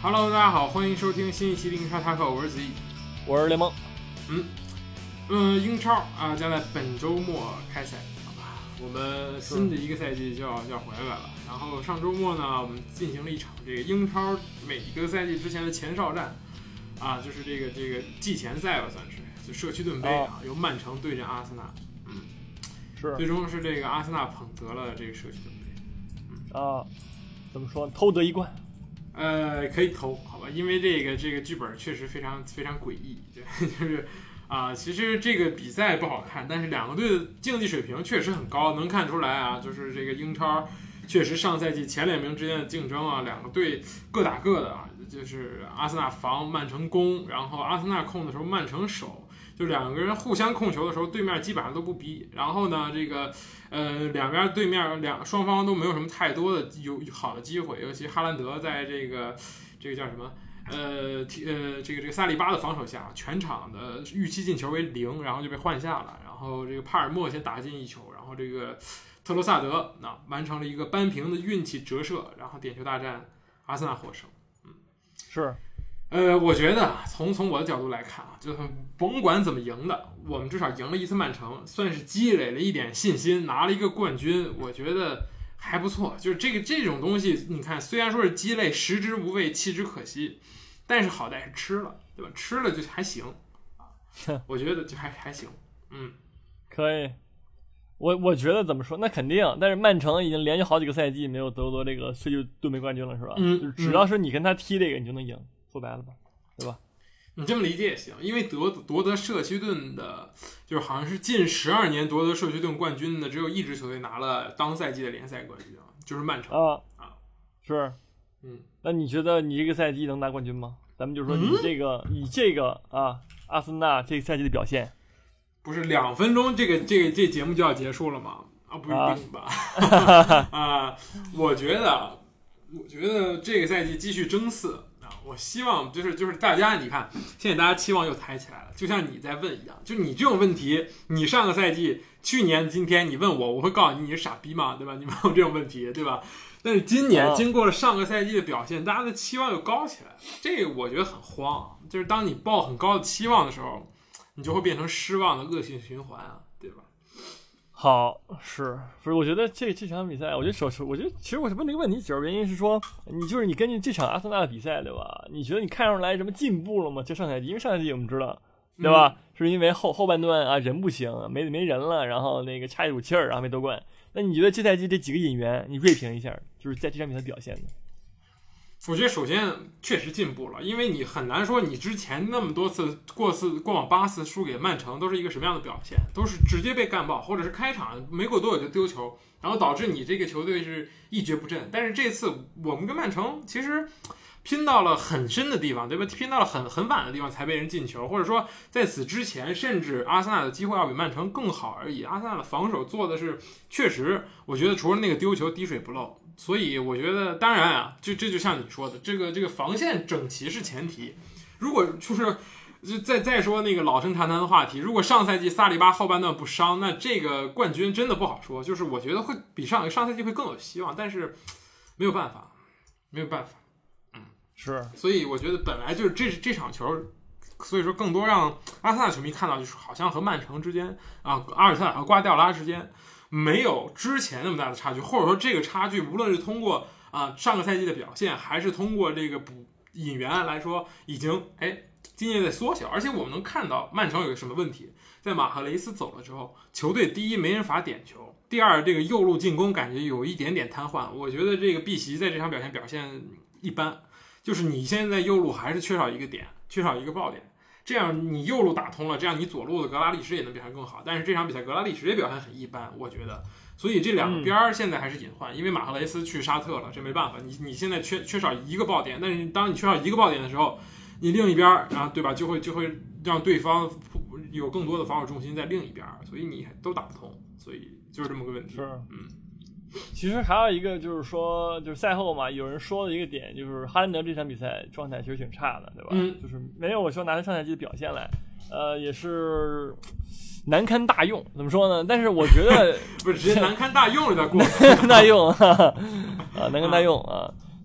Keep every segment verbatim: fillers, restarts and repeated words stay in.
Hello， 大家好，欢迎收听新一期的英超塔克，我是子毅， 我是联盟。 嗯嗯，英超啊将在本周末开赛，好吧？我们新的一个赛季就要就要回来了。然后上周末呢，我们进行了一场这个英超每一个赛季之前的前哨战啊，就是这个这个季前赛吧，算是就社区盾杯啊，由曼城对阵阿森纳。嗯， 是， 最终是这个阿森纳捧得了这个社区盾杯。 嗯啊，怎么说？偷得一冠。 呃，可以投，好吧，因为这个这个剧本确实非常非常诡异，对，就是啊、呃，其实这个比赛不好看，但是两个队的竞技水平确实很高，能看出来啊，就是这个英超确实上赛季前两名之间的竞争啊，两个队各打各的啊，就是阿森纳防，曼城攻，然后阿森纳控的时候曼城守，就两个人互相控球的时候，对面基本上都不逼，然后呢，这个。呃，两边对面两双方都没有什么太多的有好的机会，尤其哈兰德在这个这个叫什么呃呃这个这个萨利巴的防守下，全场的预期进球为零，然后就被换下了。然后这个帕尔默先打进一球，然后这个特罗萨德那、啊、完成了一个扳平的运气折射，然后点球大战阿森纳获胜。嗯， 是。 呃，我觉得从从我的角度来看啊，就是甭管怎么赢的，我们至少赢了一次曼城，算是积累了一点信心，拿了一个冠军，我觉得还不错。就是这个这种东西，你看，虽然说是积累，食之无味，弃之可惜，但是好歹是吃了，对吧？吃了就还行啊，我觉得就还还行。嗯， 可以。我我觉得怎么说，那肯定，但是曼城已经连续好几个赛季没有得过这个世界盾杯冠军了，是吧？ 嗯， 就只要是你跟他踢这个，你就能赢。说白了吧，对吧？ 你这么理解也行，因为夺夺得社区盾的，就是好像是近十二年夺得社区盾冠军的，只有一支球队拿了当赛季的联赛冠军，就是曼城啊啊， 是， 嗯， 那你觉得你这个赛季能拿冠军吗？咱们就说你这个、嗯、以这个啊，阿森纳这个赛季的表现， 不是两分钟这个这个这节目就要结束了吗？啊，不一定吧？啊, 啊，我觉得，我觉得这个赛季继续争四。我希望就是就是大家，你看现在大家期望又抬起来了，就像你在问一样，就你这种问题，你上个赛季、去年、今天你问我，我会告诉你你是傻逼吗？对吧？你问我这种问题，对吧？但是今年经过了上个赛季的表现，大家的期望又高起来了，这个我觉得很慌。就是当你抱很高的期望的时候，你就会变成失望的恶性循环啊，对吧？ 好，是不是？我觉得这这场比赛，我觉得首先，我觉得其实我问这个问题，主要原因是说，你就是你根据这场阿森纳的比赛，对吧？你觉得你看出来什么进步了吗？就上赛季，因为上赛季我们知道，对吧？嗯、是因为后后半段啊人不行，没没人了，然后那个差一股气儿，然后没夺冠。那你觉得这赛季这几个引援，你锐评一下，就是在这场比赛表现的？ 我觉得首先确实进步了，因为你很难说你之前那么多次过次过往八次输给曼城都是一个什么样的表现，都是直接被干爆，或者是开场没过多久就丢球，然后导致你这个球队是一蹶不振。但是这次我们跟曼城其实拼到了很深的地方，对吧？拼到了很很晚的地方才被人进球，或者说在此之前，甚至阿森纳的机会要比曼城更好而已。阿森纳的防守做的是确实，我觉得除了那个丢球滴水不漏。所以我觉得，当然啊，这这就像你说的，这个这个防线整齐是前提。如果就是就再再说那个老生常谈的话题，如果上赛季萨利巴后半段不伤，那这个冠军真的不好说。就是我觉得会比上上赛季会更有希望，但是没有办法，没有办法，嗯， 是。 所以我觉得本来就是这这场球，所以说更多让阿森纳球迷看到，就是好像和曼城之间啊，阿尔特塔和瓜迪奥拉之间。没有之前那么大的差距，或者说这个差距无论是通过啊上个赛季的表现，还是通过这个补引援来说，已经哎今年在缩小。而且我们能看到曼城有个什么问题，在马赫雷斯走了之后，球队第一没人罚点球，第二这个右路进攻感觉有一点点瘫痪。我觉得这个碧玺在这场表现表现一般，就是你现在右路还是缺少一个点，缺少一个爆点。这样你右路打通了，这样你左路的格拉利什也能表现更好。但是这场比赛格拉利什也表现很一般，我觉得。所以这两个边现在还是隐患，因为马赫雷斯去沙特了，这没办法。你你现在缺缺少一个爆点，但是当你缺少一个爆点的时候，你另一边啊，对吧？就会就会让对方有更多的防守重心在另一边，所以你都打不通。所以就是这么个问题。 是， 嗯。 其实还有一个就是说，就是赛后嘛，有人说的一个点就是哈兰德这场比赛状态其实挺差的，对吧？ 嗯， 就是没有我说拿他上赛季的表现来，呃，也是难堪大用。怎么说呢？但是我觉得不是直接难堪大用有点过， 难堪大用啊，难堪大用啊。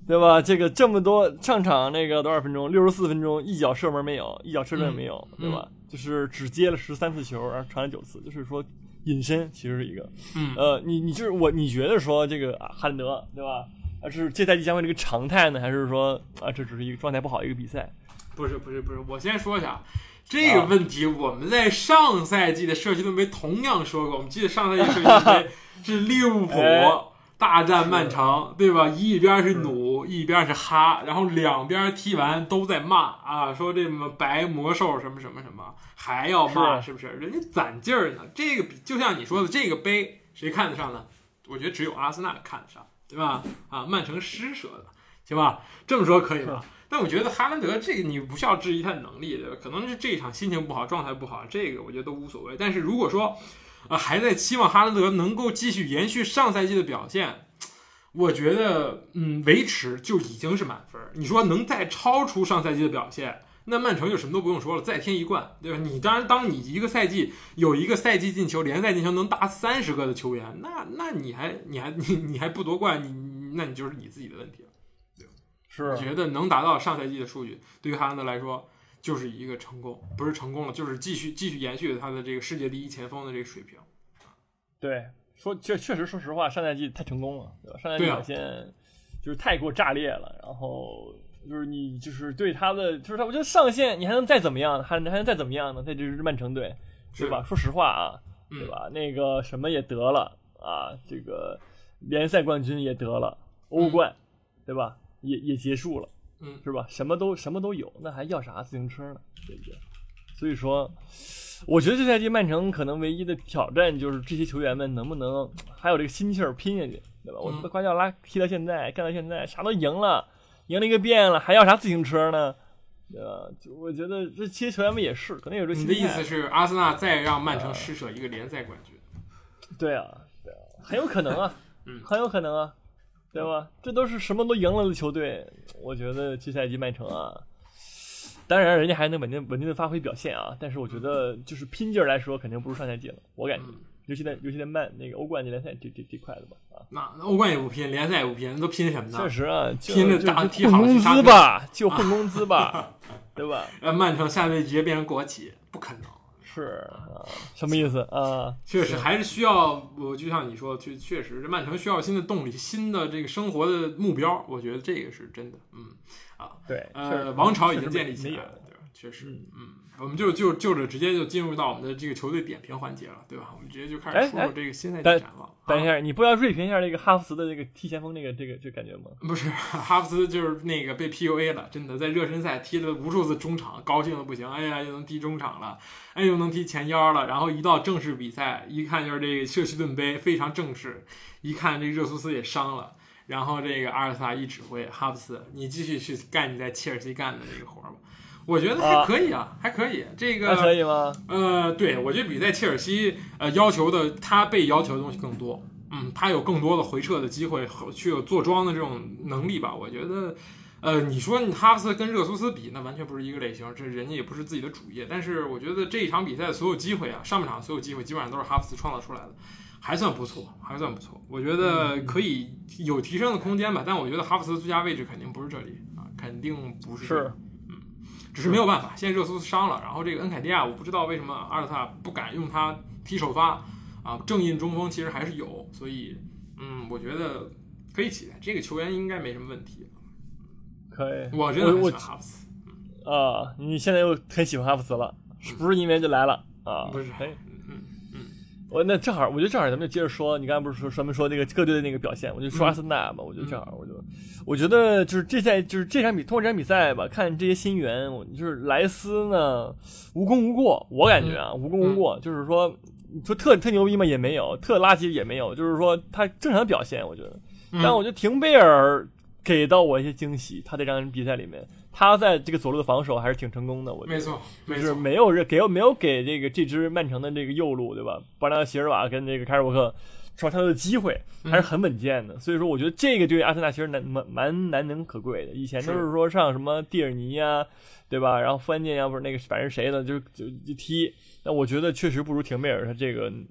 对吧？这个这么多上场那个多少分钟？六十四分钟，一脚射门没有，一脚射正没有， 嗯、 对吧？嗯、就是只接了十三次球，然后传了九次，就是说隐身其实是一个， 嗯， 呃，你你就是我，你觉得说这个、啊、哈兰德对吧？啊，是这赛季将会这个常态呢，还是说啊这只是一个状态不好的一个比赛？ 不是不是不是，我先说一下这个问题，我们在上赛季的社区盾杯同样说过，我们记得上赛季社区盾杯是利物浦。哎大战曼城，对吧？一边是努，一边是哈，然后两边踢完都在骂啊，说这么白魔兽什么什么什么，还要骂，是不是？人家攒劲儿呢。这个就像你说的，这个杯谁看得上呢？我觉得只有阿森纳看得上，对吧？啊，曼城施舍的，行吧？这么说可以吧？但我觉得哈兰德这个你不需要质疑他的能力，对吧？可能是这一场心情不好，状态不好，这个我觉得都无所谓。但是如果说啊，还在期望哈兰德能够继续延续上赛季的表现，我觉得，嗯，维持就已经是满分。你说能再超出上赛季的表现，那曼城就什么都不用说了，再添一冠，对吧？你当然，当你一个赛季有一个赛季进球、联赛进球能达三十个的球员，那那你还你还你你还不夺冠，你那你就是你自己的问题了，对吧？ 是， 我觉得能达到上赛季的数据，对于哈兰德来说。就是一个成功，不是成功了，就是继续继续延续他的这个世界第一前锋的这个水平。 对，说确确实，说实话，上赛季太成功了，对吧？上赛季表现就是太过炸裂了，然后就是你就是对他的，就是他，我觉得上限你还能再怎么样，还还能再怎么样呢？在这支曼城队，对吧？说实话啊，对吧？嗯、那个什么也得了啊，这个联赛冠军也得了，欧冠，嗯、对吧？也也结束了。 嗯， 是吧？什么都什么都有，那还要啥自行车呢？对不对？所以说，我觉得这赛季曼城可能唯一的挑战就是这些球员们能不能还有这个心气儿拼下去，对吧？我觉得瓜迪奥拉踢到现在，干到现在，啥都赢了，赢了一个遍了，还要啥自行车呢？对吧？就我觉得这些球员们也是，可能有这心态。 你的意思是阿森纳再让曼城施舍一个联赛冠军？ 呃、对啊，对啊，很有可能啊， 嗯， 很有可能啊。对吧？这都是什么都赢了的球队，我觉得这赛季曼城啊，当然人家还能稳定稳定的发挥表现啊，但是我觉得就是拼劲儿来说，肯定不如上赛季了，我感觉，嗯、尤其在尤其在曼那个欧冠联赛这这这块的吧啊， 那欧冠也不拼，联赛也不拼，都拼什么呢？ 确实啊， 拼着打踢好工资吧，就混工资吧，对吧？ 呃，曼城下赛季直接变成国企，不可能。 是啊，什么意思啊？ 确实还是需要，我就像你说，确确实，这曼城需要新的动力，新的这个生活的目标。我觉得这个是真的，嗯啊， 对， 呃，王朝已经建立起来了，对吧？确实， 嗯， 嗯，我们就就就着直接就进入到我们的这个球队点评环节了，对吧？我们直接就开始说说这个新赛季展望。 等一下，你不要锐评一下这个哈弗茨的这个踢前锋那个这个这个感觉吗？ 不是，哈弗茨就是那个被 P U A 了，真的在热身赛踢了无数次中场，高兴的不行，哎呀，又能踢中场了，哎，又能踢前腰了，然后一到正式比赛，一看就是这个社区盾杯非常正式，一看这热苏斯也伤了，然后这个阿尔萨一指挥，哈弗茨，你继续去干你在切尔西干的这个活吧。我觉得还可以啊，啊还可以。这个还可以吗？ 呃，对，我觉得比在切尔西呃要求的，他被要求的东西更多。嗯，他有更多的回撤的机会和去有坐庄的这种能力吧。我觉得，呃，你说你哈弗茨跟热苏斯比，那完全不是一个类型，这人家也不是自己的主业。但是我觉得这一场比赛的所有机会啊，上半场所有机会基本上都是哈弗茨创造出来的，还算不错，还算不错。我觉得可以有提升的空间吧。但我觉得哈弗茨最佳位置肯定不是这里啊，肯定不是这里。 是。 只是没有办法，现在热苏斯伤了，然后这个恩凯蒂亚，我不知道为什么阿尔萨不敢用他踢首发啊，正印中锋其实还是有，所以嗯，我觉得可以期待这个球员应该没什么问题。 可以， 我真的很喜欢哈弗茨啊，你现在又很喜欢哈弗茨了，是不是因为就来了啊？ 不是， 可以， 嗯嗯， 我那正好，我觉得正好咱们就接着说，你刚才不是说专门说那个各队的那个表现，我就说阿森纳嘛，我觉得正好，我就。我觉得就是这赛就是这场比通过这场比赛吧，看这些新援，就是莱斯呢无功无过，我感觉啊无功无过，就是说你说特特牛逼嘛也没有，特垃圾也没有，就是说他正常表现，我觉得。但我觉得廷贝尔给到我一些惊喜，他这场比赛里面，他在这个左路的防守还是挺成功的，我觉得。 没错，没错，就是没有给没有给这个这支曼城的这个右路，对吧？巴纳席尔瓦跟这个凯尔沃克。说他的机会还是很稳健的，嗯、所以说我觉得这个对阿森纳其实难蛮蛮难能可贵的。以前都是说上什么蒂尔尼呀，对吧？然后富安健要不是那个反正谁的就就就踢，那我觉得确实不如廷贝尔他这个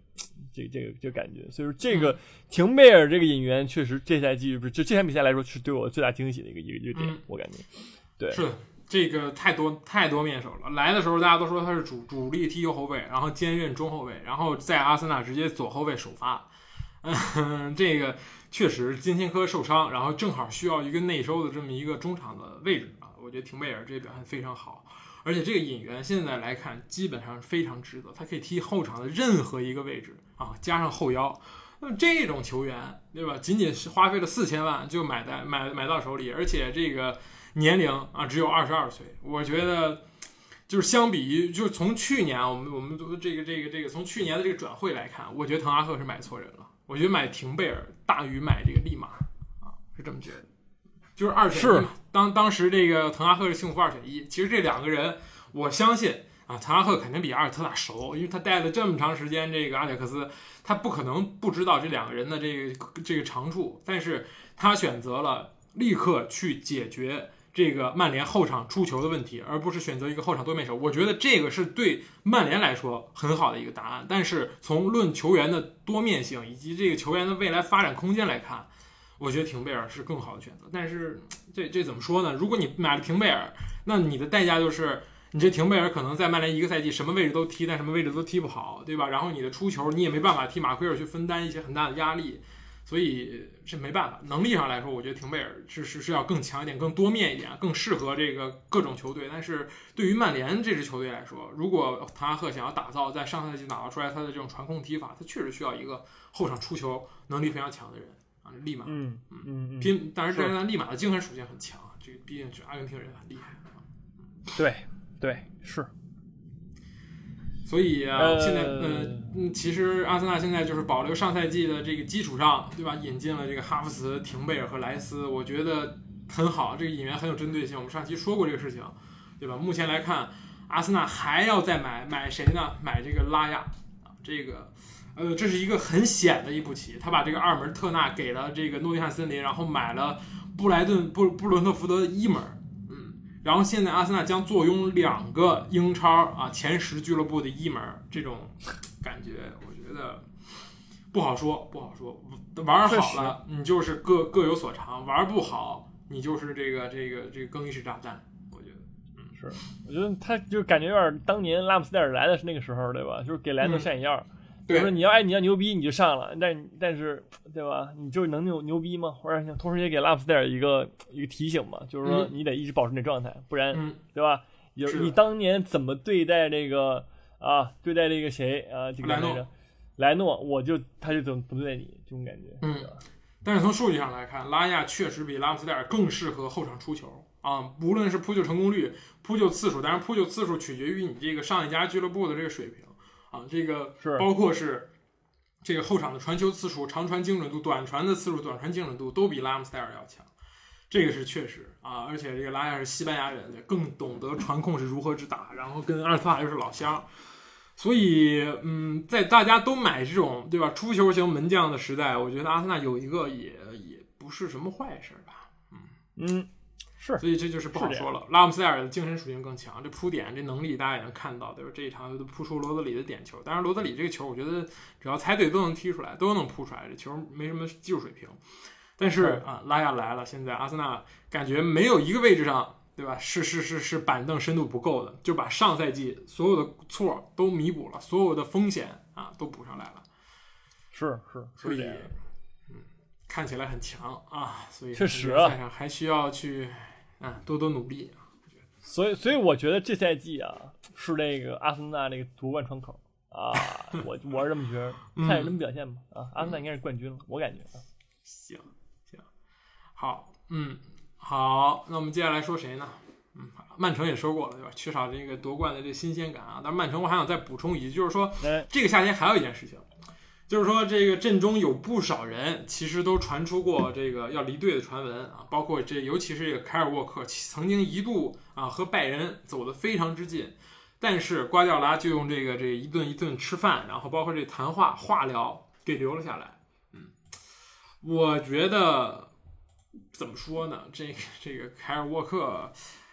这这个这个感觉。所以说这个廷贝尔这个引援确实这赛季不是就这场比赛来说是对我最大惊喜的一个一个一个点，嗯、我感觉。对， 是的，这个太多太多面手了。来的时候大家都说他是主主力踢右后卫，然后兼任中后卫，然后在阿森纳直接左后卫首发。嗯，这个确实金琴科受伤，然后正好需要一个内收的这么一个中场的位置啊。我觉得廷贝尔这个表现非常好，而且这个引援现在来看基本上非常值得，他可以踢后场的任何一个位置啊，加上后腰。那么这种球员，对吧？仅仅是花费了四千万就买在买买到手里，而且这个年龄啊只有二十二岁，我觉得就是相比于就是从去年我们我们这个这个这个从去年的这个转会来看，我觉得滕哈赫是买错人了。我觉得买廷贝尔大于买这个利马啊，是这么觉得。就是二选一嘛，当当时这个滕哈赫是幸福二选一，其实这两个人，我相信啊，滕哈赫肯定比阿尔特塔熟，因为他带了这么长时间这个阿贾克斯，他不可能不知道这两个人的这个这个长处，但是他选择了立刻去解决这个曼联后场出球的问题，而不是选择一个后场多面手。我觉得这个是对曼联来说很好的一个答案，但是从论球员的多面性以及这个球员的未来发展空间来看，我觉得廷贝尔是更好的选择。但是这这怎么说呢？如果你买了廷贝尔，那你的代价就是你这廷贝尔可能在曼联一个赛季什么位置都踢，但什么位置都踢不好，对吧？然后你的出球你也没办法替马奎尔去分担一些很大的压力，所以这没办法。能力上来说，我觉得廷贝尔是是是要更强一点，更多面一点，更适合这个各种球队。但是对于曼联这支球队来说，如果滕哈赫想要打造在上赛季打造出来他的这种传控踢法，他确实需要一个后场出球能力非常强的人啊，利马。 嗯嗯嗯。 拼，但是这利马的精神属性很强，这个毕竟是阿根廷人，很厉害。 对对是。 所以啊，呃、现在呃嗯，其实阿森纳现在就是保留上赛季的这个基础上，对吧？引进了这个哈弗茨、廷贝尔和莱斯，我觉得很好，这个引援很有针对性。我们上期说过这个事情，对吧？目前来看，阿森纳还要再买买谁呢？买这个拉亚啊，这个呃，这是一个很险的一步棋。他把这个二门特纳给了这个诺丁汉森林，然后买了布莱顿布布伦特福德的一门。然后现在阿森纳将坐拥两个英超啊前十俱乐部的一门，这种感觉我觉得不好说，不好说。玩好了你就是各各有所长，玩不好你就是这个这个这个更衣室炸弹。我觉得，嗯， 是，我觉得他就感觉有点当年拉姆斯戴尔来的是那个时候，对吧？就是给莱诺晒眼药。嗯就是你要哎你要牛逼你就上了，但但是对吧？你就能牛牛逼吗？或者同时也给拉姆斯戴尔一个一个提醒嘛，就是说你得一直保持你的状态，不然、嗯、对吧？有你当年怎么对待这个啊？对待这个谁啊？这个莱诺， 那个莱诺，我就他就怎么怎么对待你这种感觉。 嗯，但是从数据上来看，拉亚确实比拉姆斯戴尔更适合后场出球啊，无论是扑救成功率、扑救次数，当然扑救次数取决于你这个上一家俱乐部的这个水平。啊，这个包括是这个后场的传球次数、长传精准度、短传的次数、短传精准度都比拉姆斯戴尔要强，这个是确实啊。而且这个拉亚是西班牙人，更懂得传控是如何之打，然后跟阿尔特塔又是老乡，所以嗯，在大家都买这种对吧出球型门将的时代，我觉得阿森纳有一个也也不是什么坏事吧。嗯嗯。是， 所以这就是不好说了。拉姆斯戴尔的精神属性更强，这扑点这能力大家也能看到，对吧？这一场就扑出罗德里的点球，当然罗德里这个球，我觉得只要猜对都能踢出来，都能扑出来，这球没什么技术水平。但是啊，拉亚来了，现在阿森纳感觉没有一个位置上，对吧？是是是是板凳深度不够的，就把上赛季所有的错都弥补了，所有的风险啊都补上来了。 是是， 所以嗯，看起来很强啊，所以确实啊， 赛上还需要去。啊，多多努力啊！ 所以，所以我觉得这赛季啊，是这个阿森纳这个夺冠窗口啊，我我是这么觉得，看有什么表现吧啊，阿森纳应该是冠军了，我感觉啊。 行行，好，嗯，好，那我们接下来说谁呢？嗯，曼城也说过了，对吧？缺少这个夺冠的这新鲜感啊。但是曼城我还想再补充一句，就是说，这个夏天还有一件事情。就是说，这个阵中有不少人其实都传出过这个要离队的传闻啊，包括这，尤其是这个凯尔沃克，曾经一度啊和拜仁走得非常之近，但是瓜迪奥拉就用这个这一顿一顿吃饭，然后包括这谈话化疗给留了下来。嗯，我觉得怎么说呢？这个这个凯尔沃克，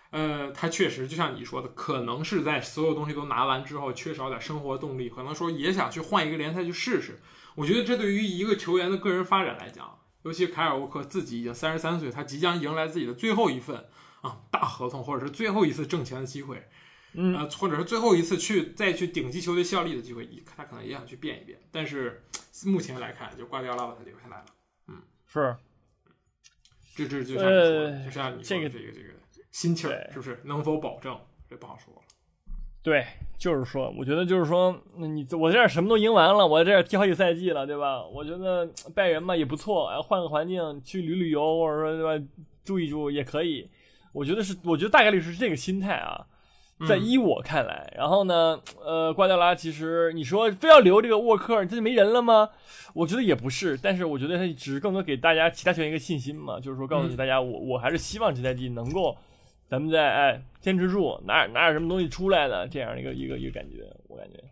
呃，他确实就像你说的，可能是在所有东西都拿完之后，缺少点生活动力，可能说也想去换一个联赛去试试。我觉得这对于一个球员的个人发展来讲，尤其凯尔沃克自己已经三十三岁，他即将迎来自己的最后一份啊大合同，或者是最后一次挣钱的机会， 嗯， 呃，或者是最后一次去再去顶级球队效力的机会，他可能也想去变一变。但是目前来看，就瓜迪奥拉把他留下来了。嗯， 是， 这这就像你说的， 呃、 就像你说这个这个这个心气儿，是不是能否保证？这不好说了。 对，就是说，我觉得就是说，你我这儿什么都赢完了，我这儿踢好几个赛季了，对吧？我觉得拜仁嘛也不错，换个环境去旅旅游，或者说对吧，住一住也可以。我觉得是，我觉得大概率是这个心态啊，在依我看来。嗯、然后呢，呃，瓜迪奥拉其实你说非要留这个沃克，这就没人了吗？我觉得也不是，但是我觉得他只是更多给大家其他球员一个信心嘛，就是说告诉大家，我我还是希望这赛季能够。咱们再哎坚持住，拿拿点什么东西出来的，这样一个一个一个感觉，我感觉。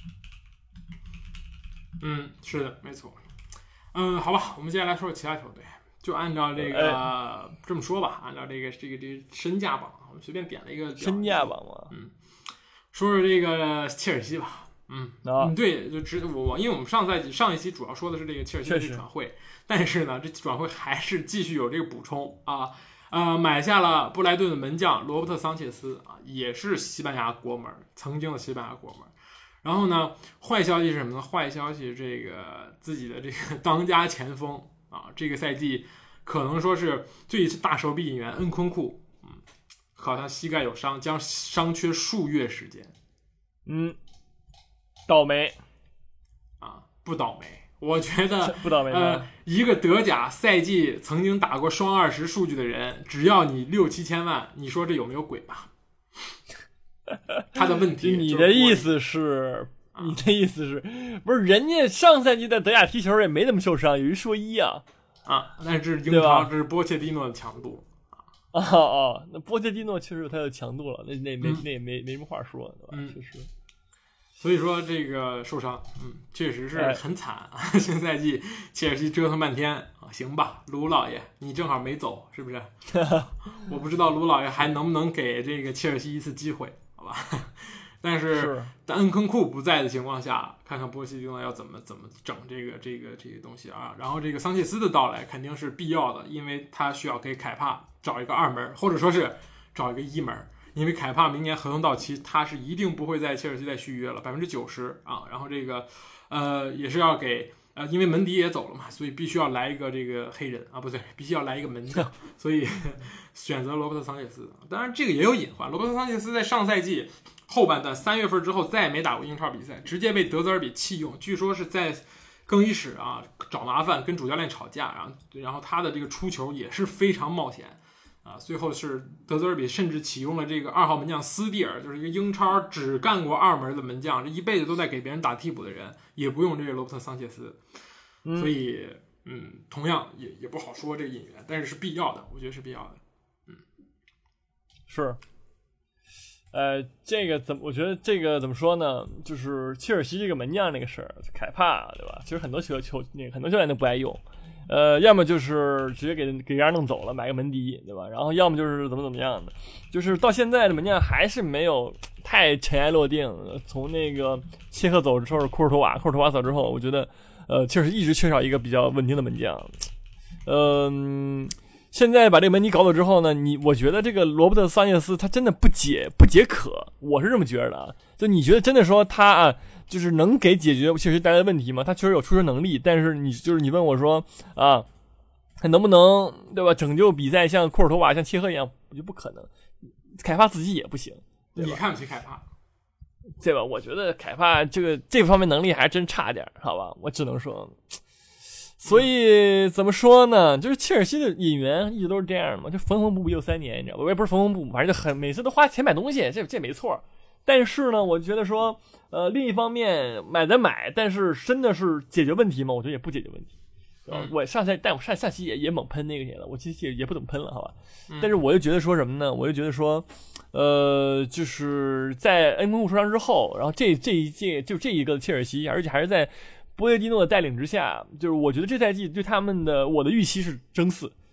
嗯，是的，没错。嗯，好吧，我们接下来说说其他球队，就按照这个、哎、这么说吧，按照这个这个这个身价榜，我们随便点了一个身价榜嘛。 嗯，说说这个切尔西吧。嗯， 啊、 嗯，对，就只我因为我们上赛季上一期主要说的是这个切尔西的转会，但是呢，这转会还是继续有这个补充啊。呃，买下了布莱顿的门将罗伯特·桑切斯啊，也是西班牙国门，曾经的西班牙国门。然后呢，坏消息是什么呢？坏消息这个自己的这个当家前锋啊，这个赛季可能说是最大手笔引援恩昆库，嗯，好像膝盖有伤，将伤缺数月时间。 嗯，倒霉啊，不倒霉。我觉得不倒霉呃，一个德甲赛季曾经打过双二十数据的人，只要你六七千万，你说这有没有鬼吧？他的问题， 你的意思是，啊、你的意思是，不是人家上赛季在德甲踢球也没怎么受伤，有一说一啊啊，那是英超，这是波切蒂诺的强度啊哦哦，那波切蒂诺确实有他的强度了，那那没、嗯、那也没没什么话说，对吧？ 嗯， 确实。 所以说这个受伤，嗯，确实是很惨啊。哎、新赛季切尔西折腾半天啊，行吧，卢老爷，你正好没走，是不是？我不知道卢老爷还能不能给这个切尔西一次机会，好吧？但是在恩昆库不在的情况下，看看波西蒂诺要怎么怎么整这个这个这个东西啊。然后这个桑切斯的到来肯定是必要的，因为他需要给凯帕找一个二门，或者说是找一个一门。因为凯帕明年合同到期，他是一定不会在切尔西再续约了，百分之九十啊。然后这个，呃，也是要给呃，因为门迪也走了嘛，所以必须要来一个这个黑人啊，不对，必须要来一个门将，所以选择罗伯特·桑切斯。当然，这个也有隐患。罗伯特·桑切斯在上赛季后半段三月份之后再也没打过英超比赛，直接被德泽尔比弃用，据说是在更衣室啊找麻烦，跟主教练吵架，然后然后他的这个出球也是非常冒险。啊，最后是德泽尔比甚至启用了这个二号门将斯蒂尔，就是一个英超只干过二门的门将，这一辈子都在给别人打替补的人，也不用这个罗伯特·桑切斯， 嗯、 所以嗯，同样也也不好说这个引援，但是是必要的，我觉得是必要的。嗯， 是，呃，这个怎么？我觉得这个怎么说呢？就是切尔西这个门将那个事儿，凯帕对吧？其实很多球球那个很多教练都不爱用。呃，要么就是直接给给人家弄走了，买个门迪，对吧？然后要么就是怎么怎么样的，就是到现在的门将还是没有太尘埃落定。从那个切赫走之后，库尔图瓦，库尔图瓦走之后，我觉得，呃，确实一直缺少一个比较稳定的门将。嗯、呃，现在把这个门迪搞走之后呢，你我觉得这个罗伯特·桑切斯他真的不解不解渴，我是这么觉得的。就你觉得真的说他啊？就是能给解决切尔西带来的问题吗？他确实有出球能力，但是你就是你问我说啊，他能不能对吧拯救比赛像库尔图瓦像切赫一样，我觉得不可能。凯帕自己也不行， 你看不起凯帕， 对吧？我觉得凯帕这个这方面能力还真差点，好吧？我只能说，所以怎么说呢？就是切尔西的引援一直都是这样嘛，就缝缝补补又三年，你知道吧？我也不是缝缝补补，反正就很每次都花钱买东西，这这没错。但是呢，我觉得说，呃，另一方面买咱买，但是真的是解决问题吗？我觉得也不解决问题。 嗯、 我上赛，但我上上期也也猛喷那个去了，我其实也也不怎么喷了，好吧。 嗯、 但是我就觉得说什么呢？我就觉得说，呃，就是在恩昆库受伤之后，然后这这一届就这一个切尔西，而且还是在波切蒂诺的带领之下，就是我觉得这赛季对他们的我的预期是争四，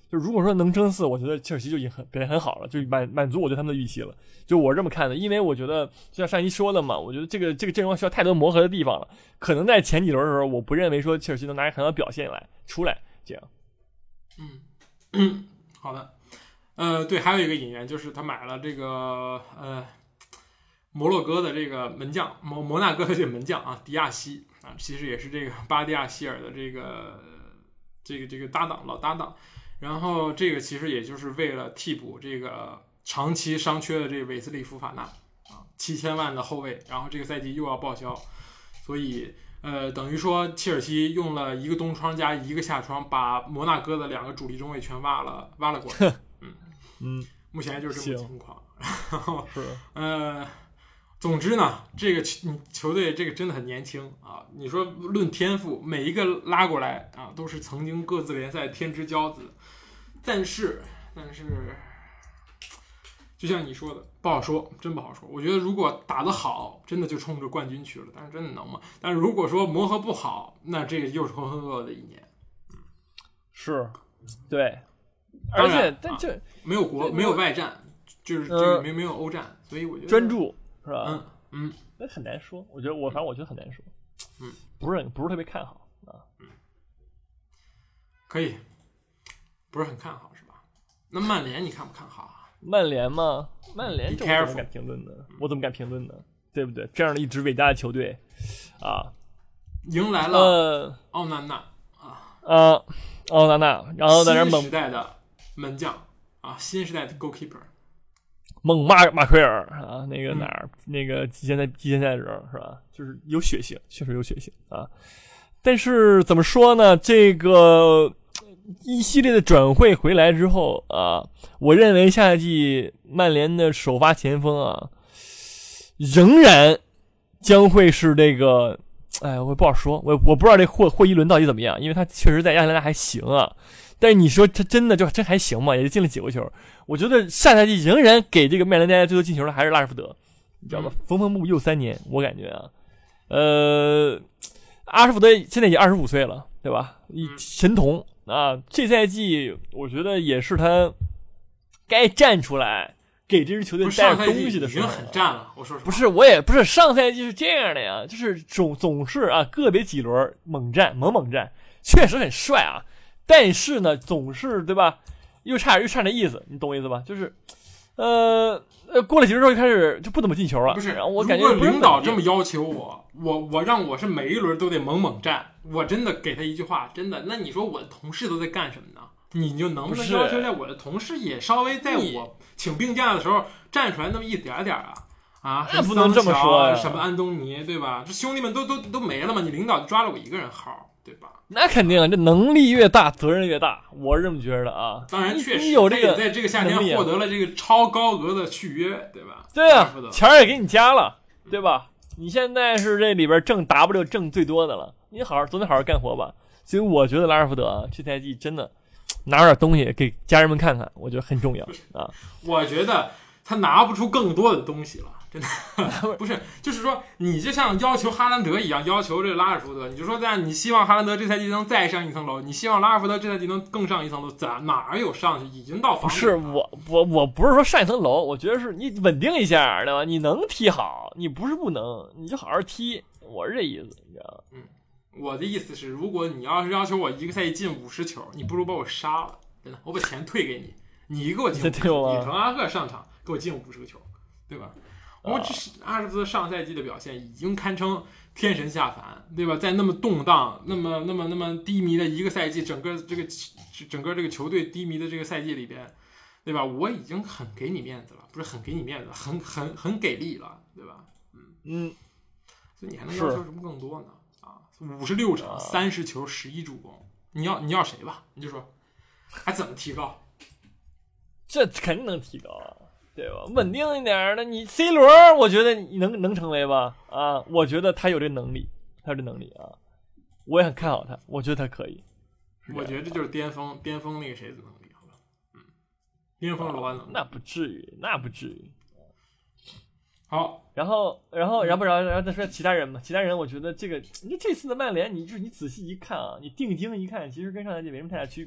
就如果说能争四，我觉得切尔西就已经很表现很好了，就满满足我对他们的预期了。就我是这么看的，因为我觉得就像上一期说的嘛，我觉得这个这个阵容需要太多磨合的地方了。可能在前几轮的时候，我不认为说切尔西能拿出很好的表现来出来这样。 嗯嗯，好的。呃，对，还有一个引援就是他买了这个呃摩洛哥的这个门将，摩摩纳哥的这个门将啊，迪亚西啊，其实也是这个巴蒂亚希尔的这个这个这个搭档老搭档。然后这个其实也就是为了替补这个长期伤缺的这个韦斯利·福法纳啊，七千万的后卫，然后这个赛季又要报销，所以呃，等于说切尔西用了一个冬窗加一个夏窗，把摩纳哥的两个主力中卫全挖了挖了过来。嗯嗯， 目前就是这么情况。然后是呃，总之呢，这个球队这个真的很年轻啊。你说论天赋，每一个拉过来啊，都是曾经各自联赛天之骄子。但是，但是，就像你说的，不好说，真不好说。我觉得如果打得好，真的就冲着冠军去了。但是真的能吗？但是如果说磨合不好，那这个又是浑浑噩噩的一年。 是，对。而且，但这、 啊、没有国，没有外战，就是这个没、呃、没有欧战，所以我觉得专注是吧？ 嗯嗯， 那很难说。我觉得我反正我觉得很难说。 嗯， 不是不是特别看好啊。 嗯，可以，不是很看好是吧？那曼联你看不看好啊？ 曼联吗？曼联这我怎么敢评论呢？我怎么敢评论呢？对不对？这样的一支伟大的球队啊， 迎来了奥纳纳、 呃、啊啊奥纳纳，然后在那猛新时代的门将啊，新时代的 goalkeeper， 猛骂马奎尔啊，那个哪儿、嗯、那个季前赛季前赛的时候是吧？就是有血性，确实有血性啊。但是怎么说呢？这个一系列的转会回来之后啊，我认为下季曼联的首发前锋啊，仍然将会是这个，哎，我不好说，我我不知道这霍霍伊伦到底怎么样，因为他确实在亚特兰大还行啊。但是你说他真的就真还行吗？也就进了几个球。我觉得下赛季仍然给这个曼联带来最多进球的还是拉什福德，你知道吧？嗯、缝缝补补又三年，我感觉啊，呃，阿什福德现在已经二十五岁了，对吧？神童啊，这赛季我觉得也是他该站出来给这支球队带东西的时候。 已经很站了，我说不是，我也不是上赛季是这样的呀，就是总总是啊个别几轮猛战猛猛战，确实很帅啊。但是呢，总是对吧？又差又差点意思，你懂我意思吧？就是，呃呃，过了几轮之后就开始就不怎么进球了。 不是， 然后我感觉如果领导这么要求我，我我让我是每一轮都得猛猛战，我真的给他一句话，真的，那你说我的同事都在干什么呢？你就能不能要求在我的同事也稍微在我请病假的时候站出来那么一点点啊？啊， 那不能这么说呀！ 什么安东尼，对吧？这兄弟们都都都没了嘛，你领导就抓了我一个人号。对吧？ 那肯定，这能力越大，责任越大，我是这么觉得啊。 当然，确实你有这个， 在这个夏天获得了这个超高额的续约，对吧？ 对啊，钱也给你加了，对吧？你现在是这里边挣 W 挣最多的了，你好好总得好好干活吧。所以我觉得拉什福德啊，这赛季真的拿出点东西给家人们看看，我觉得很重要啊。 我觉得他拿不出更多的东西了。真的不是，就是说，你就像要求哈兰德一样，要求这拉尔福德，你就说这样，你希望哈兰德这赛季能再上一层楼，你希望拉尔福德这赛季能更上一层楼，咱哪有上去？已经到防。 不是我，我我不是说上一层楼，我觉得是你稳定一下，对吧？你能踢好，你不是不能，你就好好踢，我是这意思，你知道吗？ 嗯，我的意思是，如果你要是要求我一个赛季进五十球，你不如把我杀了，真的，我把钱退给你，你给我进五十球，你滕哈赫上场给我进五十个球，对吧？我这是阿什福德上赛季的表现已经堪称天神下凡，对吧？在那么动荡、那么、那么、那么低迷的一个赛季，整个这个整个这个球队低迷的这个赛季里边，对吧？我已经很给你面子了，不是很给你面子，很很很给力了，对吧？嗯嗯， 所以你还能要求什么更多呢？啊，五十六场、三十球、十一助攻，你要你要谁吧？你就说，还怎么提高？ 这肯定能提高啊！对吧？稳定一点的，你 C 罗，我觉得你能能成为吧？啊，我觉得他有这能力，他有这能力啊，我也很看好他，我觉得他可以。 我觉得这就是巅峰，巅峰那个谁的能力，好吧？嗯，巅峰罗安能力、 啊，那不至于，那不至于。 好， 然后，然后，然后，然后，然后再说其他人吧。其他人，我觉得这个，你这次的曼联，你就是你仔细一看啊，你定睛一看，其实跟上赛季没什么太大区别。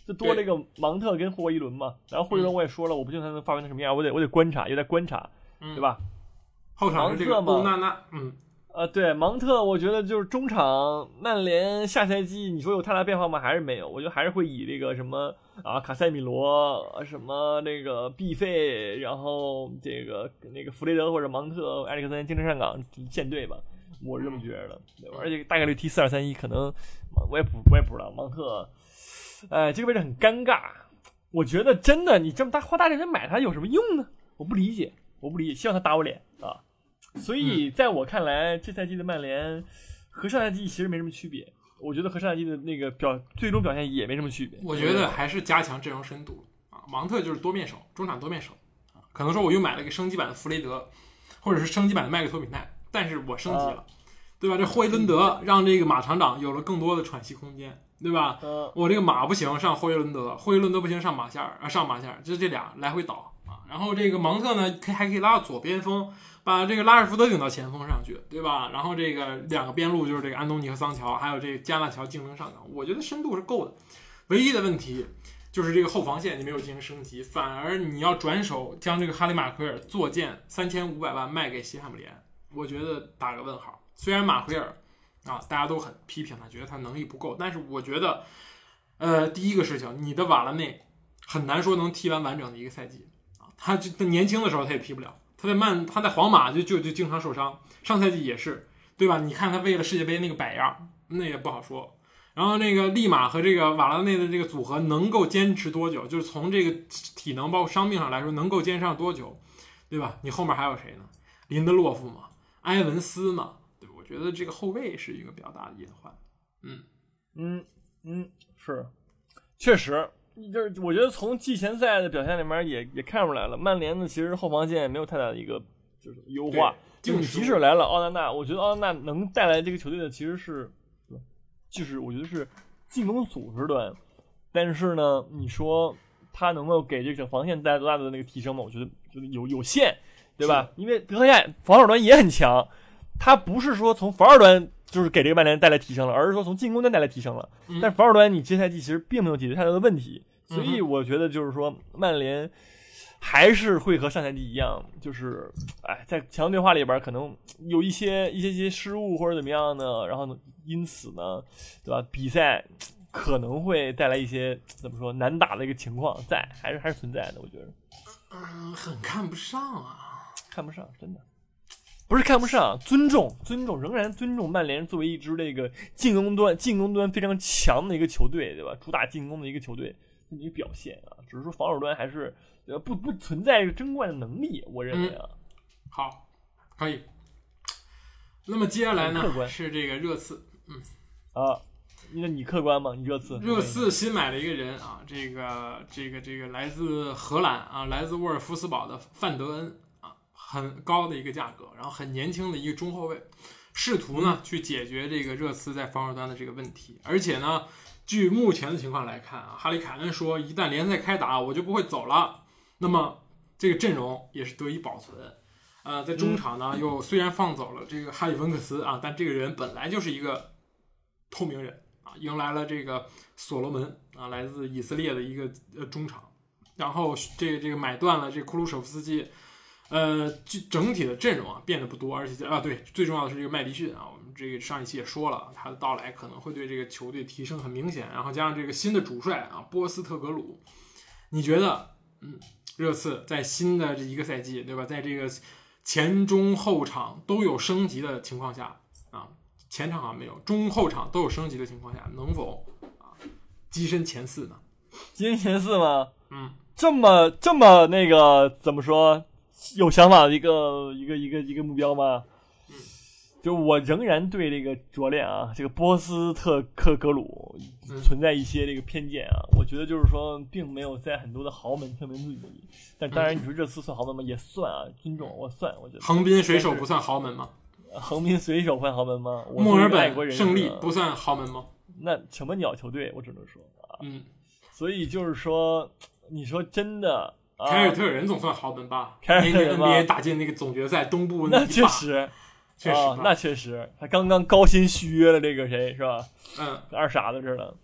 就多了一个芒特跟霍伊伦嘛。然后霍伊伦我也说了，我不确定他能发挥成什么样，我得我得观察，也得观察， 嗯、 对吧？ 后场是这个欧娜娜，嗯。 呃，对，芒特，我觉得就是中场，曼联下赛季你说有太大变化吗？还是没有？我觉得还是会以这个什么啊，卡塞米罗，什么那个毕费，然后这个那个弗雷德或者芒特、埃里克森精神上岗舰队吧，我是这么觉得的，对吧？而且大概率踢四二三一，可能我也不我也不知道芒特，哎，这个位置很尴尬。我觉得真的，你这么大花大钱买他有什么用呢？我不理解，我不理解，希望他打我脸啊！所以在我看来，这赛季的曼联和上赛季其实没什么区别。我觉得和上赛季的那个表最终表现也没什么区别。 我觉得还是加强阵容深度啊。芒特就是多面手，中场多面手啊。可能说我又买了一个升级版的弗雷德，或者是升级版的麦克托米奈，但是我升级了，啊、对吧？这霍伊伦德让这个马厂长有了更多的喘息空间，对吧？ 啊、 我这个马不行上霍伊伦德，霍伊伦德不行上马夏尔啊，上马夏尔，就这俩来回倒啊。然后这个芒特呢，可以还可以拉到左边锋。把这个拉什福德顶到前锋上去，对吧？然后这个两个边路就是这个安东尼和桑乔，还有这个加纳乔竞争上岗，我觉得深度是够的。唯一的问题就是这个后防线你没有进行升级，反而你要转手将这个哈里马奎尔作贱三千五百万卖给西汉姆联，我觉得打个问号。虽然马奎尔啊大家都很批评他，觉得他能力不够，但是我觉得，呃，第一个事情，你的瓦拉内很难说能踢完完整的一个赛季啊，他就他年轻的时候他也踢不了。他在曼，他在皇马就就就经常受伤，上赛季也是，对吧？你看他为了世界杯那个摆样，那也不好说。然后那个利马和这个瓦拉内的这个组合能够坚持多久？就是从这个体能包括伤病上来说，能够坚持上多久，对吧？你后面还有谁呢？林德洛夫嘛，埃文斯嘛，对吧？我觉得这个后卫是一个比较大的隐患。嗯嗯嗯，是，确实。就是我觉得从季前赛的表现里面也也看出来了，曼联的其实后防线也没有太大的一个就是优化。就是你即使来了奥纳纳，我觉得奥纳纳能带来这个球队的其实是，就是我觉得是进攻组织端，但是呢，你说他能够给这个防线带来多大的那个提升吗？我觉得觉得有有限，对吧？因为德赫亚防守端也很强，他不是说从防守端就是给这个曼联带来提升了，而是说从进攻端带来提升了。 嗯、 但防守端你这赛季其实并没有解决太多的问题。所以我觉得就是说，曼联还是会和上赛季一样，就是哎，在强对话里边可能有一些一些一些失误或者怎么样呢，然后呢，因此呢，对吧？比赛可能会带来一些怎么说难打的一个情况在，还是还是存在的。我觉得， 嗯，很看不上啊， 看不上，真的不是看不上，尊重尊重，仍然尊重曼联作为一支这个进攻端进攻端非常强的一个球队，对吧？主打进攻的一个球队。一个表现啊，只是说防守端还是呃不不存在一个争冠的能力，我认为啊。 嗯、好，可以。那么接下来呢是这个热刺，嗯啊，那你客观吗？你热刺？ 热刺新买了一个人啊，这个这个这个来自荷兰啊，来自沃尔夫斯堡的范德恩啊，很高的一个价格，然后很年轻的一个中后卫，试图呢、嗯、去解决这个热刺在防守端的这个问题，而且呢。据目前的情况来看啊，哈里凯恩说，一旦联赛开打，我就不会走了。那么这个阵容也是得以保存。呃，在中场呢，又虽然放走了这个哈里文克斯啊，但这个人本来就是一个透明人啊，迎来了这个所罗门啊，来自以色列的一个呃中场。然后这个这个买断了这个库鲁舍夫斯基，呃，整体的阵容啊变得不多，而且啊对，最重要的是这个麦迪逊啊。这个上一期也说了，他的到来可能会对这个球队提升很明显，然后加上这个新的主帅啊，波斯特格鲁，你觉得，嗯，热刺在新的这一个赛季，对吧？在这个前中后场都有升级的情况下啊，前场好像没有，中后场都有升级的情况下，能否啊跻身前四呢？ 跻身前四吗？ 嗯， 这么这么那个怎么说有想法的一个一个一个一个目标吗？就我仍然对这个主练啊，这个波斯特克格鲁存在一些这个偏见啊。我觉得就是说，并没有在很多的豪门证明自己。但当然，你说热刺算豪门吗？也算啊，尊重我算。我觉得横滨水手不算豪门吗？ 横滨水手算豪门吗？ 墨尔本胜利不算豪门吗？ 那什么鸟球队？我只能说啊， 嗯。 所以就是说，你说真的，啊、 凯尔特人总算豪门吧？ 凯尔特人吧 N B A 打进那个总决赛东部那确实。 确实、 哦，那确实，他刚刚高薪续约了这个谁是吧？ 嗯， 二傻子似的。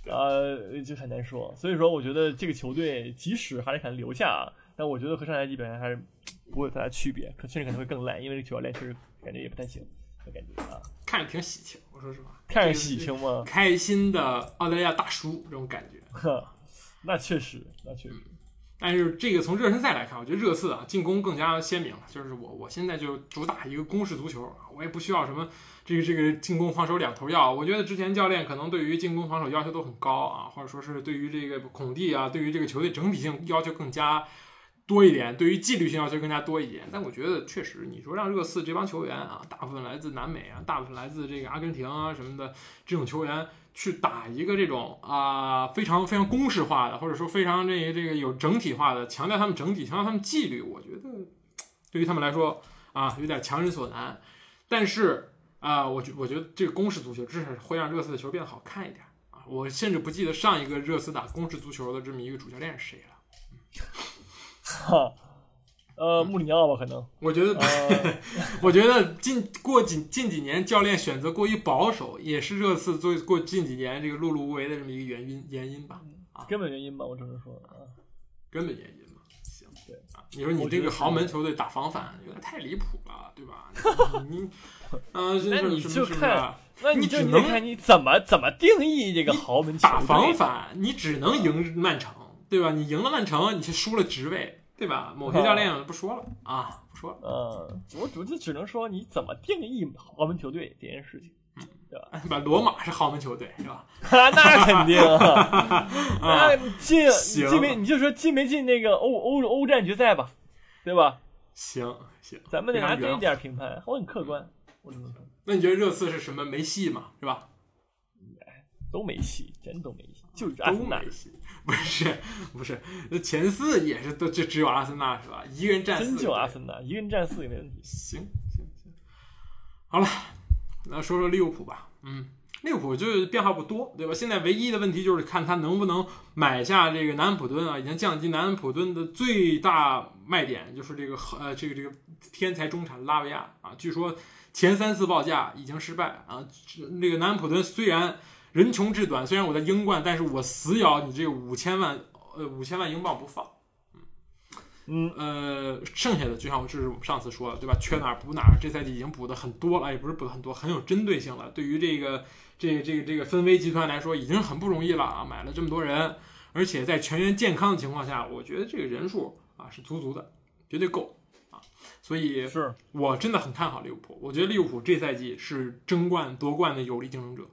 呃，就很难说。所以说，我觉得这个球队即使哈里凯恩留下啊，但我觉得和上赛季表现还是不会有太大区别，甚至可能会更烂，因为这个主教练确实感觉也不太行，我感觉啊， 看着挺喜庆，我说实话， 看着喜庆吗？ 开心的澳大利亚大叔这种感觉， 那确实，那确实。 嗯但是这个从热身赛来看，我觉得热刺啊进攻更加鲜明了。就是我我现在就主打一个攻势足球，我也不需要什么这个这个进攻防守两头要。我觉得之前教练可能对于进攻防守要求都很高啊，或者说是对于这个孔蒂啊，对于这个球队整体性要求更加多一点，对于纪律性要求更加多一点。但我觉得确实，你说让热刺这帮球员啊，大部分来自南美啊，大部分来自这个阿根廷啊什么的这种球员。去打一个这种啊、呃、非常非常公式化的，或者说非常这个这个有整体化的，强调他们整体，强调他们纪律，我觉得对于他们来说啊有点强人所难。但是啊、呃，我觉我觉得这个公式足球至少会让热刺的球变得好看一点啊。我甚至不记得上一个热刺打公式足球的这么一个主教练是谁了。 哈。呃，穆里尼奥吧，可能。 我觉得，呃、我觉得近过近近几年教练选择过于保守，也是热刺作为过近几年这个碌碌无为的这么一个原因原因吧。啊， 根本原因吧，我只能说啊， 根本原因吧。行， 对啊，你说你这个豪门球队打防反有点太离谱了，对吧？你，啊， 那你就看，那你只能看你怎么怎么定义这个豪门球队。 打防反，你只能赢曼城，对吧？你赢了曼城，你却输了职位。对吧？某些教练不说了啊，不说了。 嗯，我我就只能说你怎么定义豪门球队这件事情，对吧？ 把罗马是豪门球队是吧？ 那肯定啊，那进进没你就说进没进那个欧欧欧战决赛吧，对吧？ 行行， 咱们得拿这一点评判，我很客观，我只能说。 那你觉得热刺是什么？没戏嘛，是吧？ 都没戏，真都没戏，就是阿森纳。 不是不是，前四也是都就只有阿森纳是吧？一个人占四， 真就阿森纳，一个人占四也没问题。 行行行，好了，那说说利物浦吧。嗯，利物浦就是变化不多，对吧？现在唯一的问题就是看他能不能买下这个南安普敦啊，已经降级南安普敦的最大卖点就是这个呃这个这个天才中产拉维亚啊，据说前三次报价已经失败啊。这个南安普敦虽然人穷志短，虽然我在英冠，但是我死咬你这个五千万，呃，五千万英镑不放。嗯，呃，剩下的就像我这是我们上次说的，对吧？缺哪儿补哪儿，这赛季已经补的很多了，也不是补的很多，很有针对性了。对于这个这个这个这个芬威集团来说，已经很不容易了啊！买了这么多人，而且在全员健康的情况下，我觉得这个人数啊是足足的，绝对够啊！所以是我真的很看好利物浦，我觉得利物浦这赛季是争冠夺冠的有力竞争者。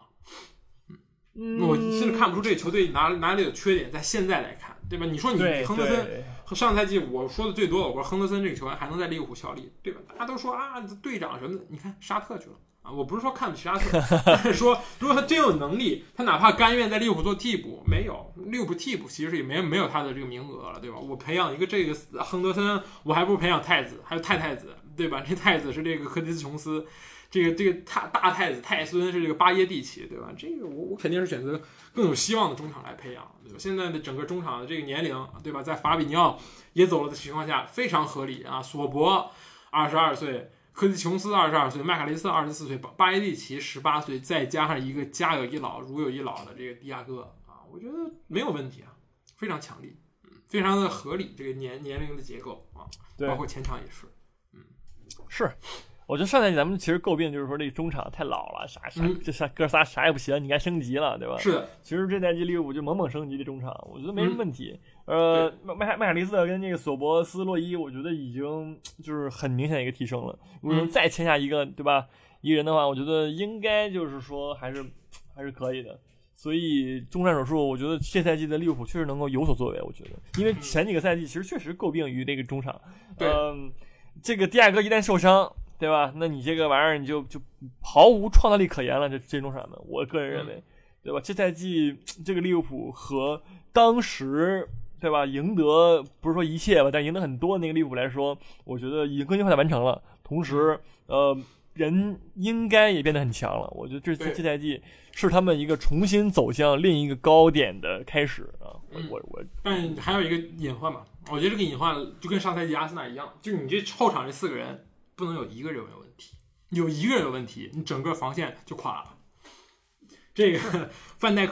我甚至看不出这个球队哪哪里有缺点，在现在来看，对吧？你说你亨德森和上赛季我说的最多的，我说亨德森这个球员还能在利物浦效力，对吧？大家都说啊，队长什么的，你看沙特去了啊，我不是说看不起沙特，但是说如果他真有能力，他哪怕甘愿在利物浦做替补，没有利物浦替补其实也没没有他的这个名额了，对吧？我培养一个这个亨德森，我还不如培养太子，还有太太子，对吧？这太子是这个科迪斯琼斯。这个这个大大太子太孙是这个巴耶蒂奇，对吧？这个我我肯定是选择更有希望的中场来培养，对吧？现在的整个中场的这个年龄，对吧？在法比尼奥也走了的情况下，非常合理啊。索博二十二岁，科迪琼斯二十二岁，麦卡雷斯二十四岁，巴耶蒂奇十八岁，再加上一个家有一老如有一老的这个迪亚哥啊，我觉得没有问题啊，非常强力，嗯，非常的合理，这个年年龄的结构啊，包括前场也是，嗯， 是。我觉得上赛季咱们其实诟病就是说这个中场太老了，啥啥这啥哥仨啥也不行，你该升级了，对吧？ 是的。 其实这赛季利物浦就猛猛升级的中场，我觉得没什么问题。嗯、呃，麦麦卡利斯特跟那个索博斯洛伊，我觉得已经就是很明显的一个提升了。如果能再签下一个，对吧？一个人的话，我觉得应该就是说还是还是可以的。所以中场手术，我觉得这赛季的利物浦确实能够有所作为。我觉得，因为前几个赛季其实确实诟病于这个中场，嗯、呃，这个迪亚哥一旦受伤。对吧？那你这个玩意儿你就就毫无创造力可言了，这这中场的，我个人认为，对吧？这赛季这个利物浦和当时对吧赢得不是说一切吧，但赢得很多的那个利物浦来说，我觉得已经更新换代完成了，同时呃人应该也变得很强了。我觉得这这这赛季是他们一个重新走向另一个高点的开始啊！我我我， 但还有一个隐患嘛，我觉得这个隐患就跟上赛季阿森纳一样，就是你这后场这四个人。不能有一个人有问题，有一个人有问题，你整个防线就垮了。这个范戴克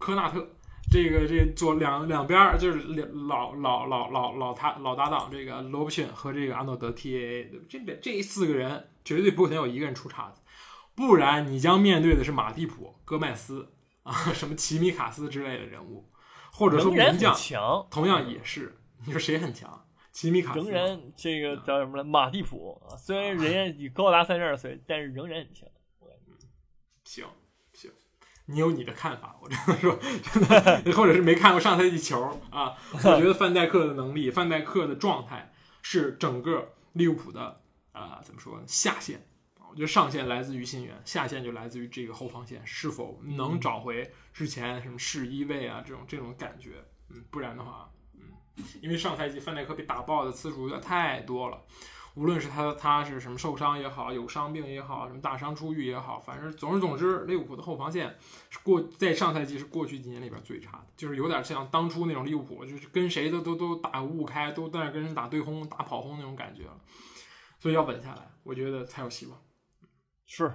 科纳特。这个这左两两边就是老老老老老他老搭档，这个罗伯逊和这个阿诺德 T A A， 这这四个人绝对不可能有一个人出岔子，不然你将面对的是马蒂普、戈麦斯啊，什么齐米卡斯之类的人物，或者说名将，同样也是。你说谁很强？齐米卡斯仍然这个叫什么来？马蒂普啊，虽然人家高达三十二岁，但是仍然很强。 行。你有你的看法，我只能说，真的，或者是没看过上赛季球啊。我觉得范戴克的能力，范戴克的状态是整个利物浦的啊、呃，怎么说呢？下限。我觉得上限来自于新援，下限就来自于这个后防线是否能找回之前什么世一位啊这种这种感觉。嗯，不然的话，嗯，因为上赛季范戴克被打爆的次数有点太多了。无论是他他是什么受伤也好，有伤病也好，什么大伤初愈也好，反正总而总之，利物浦的后防线是过在上赛季是过去几年里边最差的，就是有点像当初那种利物浦，就是跟谁都都都打五五开，都在那跟人打对轰、打跑轰那种感觉了。所以要稳下来，我觉得才有希望。 是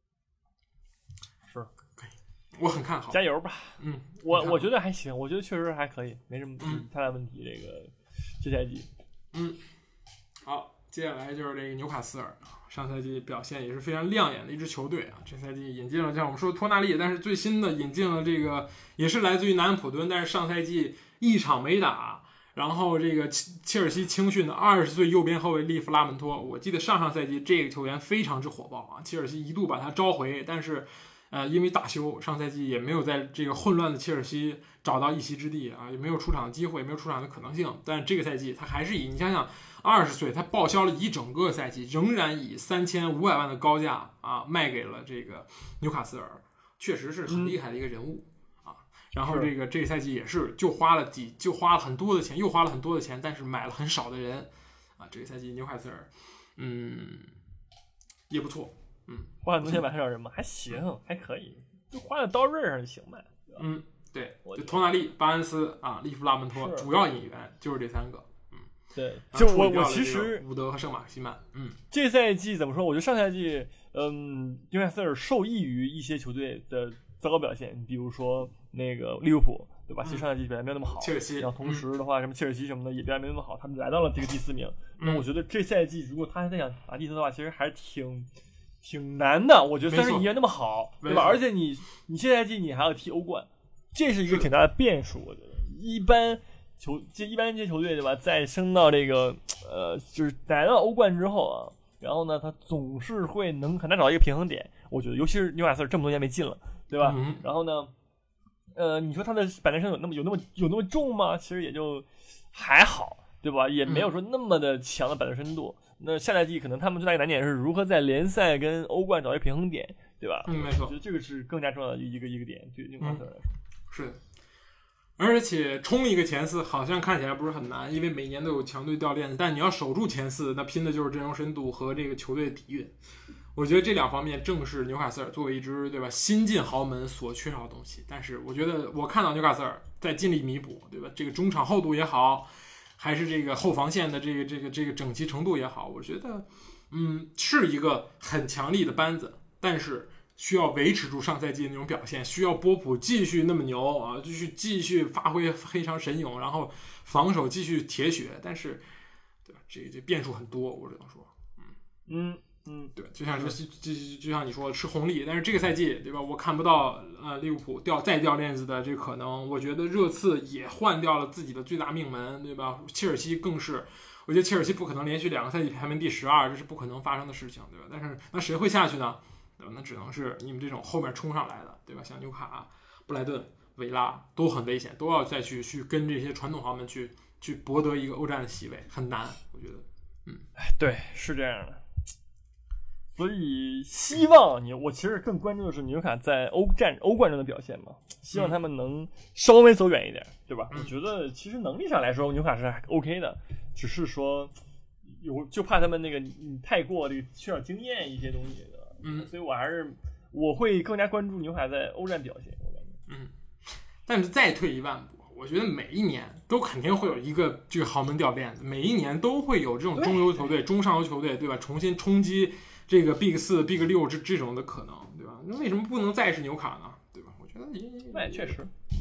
是， 可以，我很看好， 加油吧。 嗯， 我我觉得还行，我觉得确实还可以，没什么太大问题。这个这赛季， 嗯，好。接下来就是这个纽卡斯尔，上赛季表现也是非常亮眼的一支球队啊。这赛季引进了像我们说托纳利，但是最新的引进了这个也是来自于南安普敦，但是上赛季一场没打，然后这个切尔西青训的二十岁右边后卫利弗拉门托，我记得上上赛季这个球员非常之火爆啊，切尔西一度把他召回，但是呃因为大休，上赛季也没有在这个混乱的切尔西找到一席之地啊，也没有出场机会，没有出场的可能性。但这个赛季他还是以你想想。二十岁，他报销了一整个赛季，仍然以三千五百万的高价啊卖给了这个纽卡斯尔，确实是很厉害的一个人物、嗯、啊。然后这个这个赛季也是就花了几就花了很多的钱，又花了很多的钱，但是买了很少的人啊。这个赛季纽卡斯尔，嗯，也不错，嗯， 花很多钱买很少人嘛，还行，还可以，就花在刀刃上就行呗。 嗯，对，就托纳利、巴恩斯啊、利弗拉门托，主要引援就是这三个。 对，就我我其实伍德和圣马克西曼，嗯， 这赛季怎么说？我觉得上赛季，嗯，纽卡斯尔受益于一些球队的糟糕表现，比如说那个利物浦，对吧？其实上赛季表现没有那么好， 切尔西， 然后同时的话，什么切尔西什么的也表现没那么好，他们来到了这个第四名。那我觉得这赛季如果他还在想打第四的话，其实还是挺挺难的。我觉得虽然是引援那么好，对吧？而且你你这赛季你还要踢欧冠，这是一个挺大的变数。我觉得一般。球这一般这些球队对吧，在升到这个呃，就是来到欧冠之后啊，然后呢，他总是会能很难找到一个平衡点。我觉得，尤其是纽卡斯尔这么多年没进了，对吧？ 嗯、 然后呢，呃，你说他的板凳深有那么有那么有那么重吗？其实也就还好，对吧？也没有说那么的强的板凳深度。嗯、那下赛季可能他们最大一个难点是如何在联赛跟欧冠找一个平衡点，对吧？ 嗯，没错， 我觉得这个是更加重要的一个一个点，对纽卡斯尔来说。 嗯、是的。而且冲一个前四好像看起来不是很难，因为每年都有强队掉链子，但你要守住前四，那拼的就是阵容深度和这个球队的底蕴。我觉得这两方面正是纽卡斯尔作为一支对吧新晋豪门所缺少的东西。但是我觉得我看到纽卡斯尔在尽力弥补，对吧？这个中场厚度也好，还是这个后防线的这个这个这个整齐程度也好，我觉得嗯是一个很强力的班子，但是。需要维持住上赛季的那种表现，需要波普继续那么牛啊，继续继续发挥非常神勇，然后防守继续铁血，但是，对吧？这这变数很多，我只能说， 嗯嗯嗯， 对，就像是就就像你说吃红利，但是这个赛季，对吧？我看不到呃利物浦掉再掉链子的这个可能，我觉得热刺也换掉了自己的最大命门，对吧？切尔西更是。我觉得切尔西不可能连续两个赛季排名第十二，这是不可能发生的事情，对吧？但是那谁会下去呢？那只能是你们这种后面冲上来的，对吧？像纽卡、布莱顿、维拉都很危险，都要再去去跟这些传统豪门去去博得一个欧战的席位，很难，我觉得。嗯， 对，是这样的。所以希望你，我其实更关注的是纽卡在欧战、欧冠中的表现嘛，希望他们能稍微走远一点，对吧？ 嗯、 我觉得其实能力上来说，纽卡是 OK 的，只是说有就怕他们那个你太过这个缺少经验一些东西。 嗯， 所以我还是我会更加关注纽卡在欧战表现。我感觉， 嗯，但是再退一万步，我觉得每一年都肯定会有一个这个豪门掉链子，每一年都会有这种中游球队、中上游球队，对吧？重新冲击这个 Big 四、Big 六这这种的可能，对吧？那为什么不能再是纽卡呢？对吧？我觉得那也确实，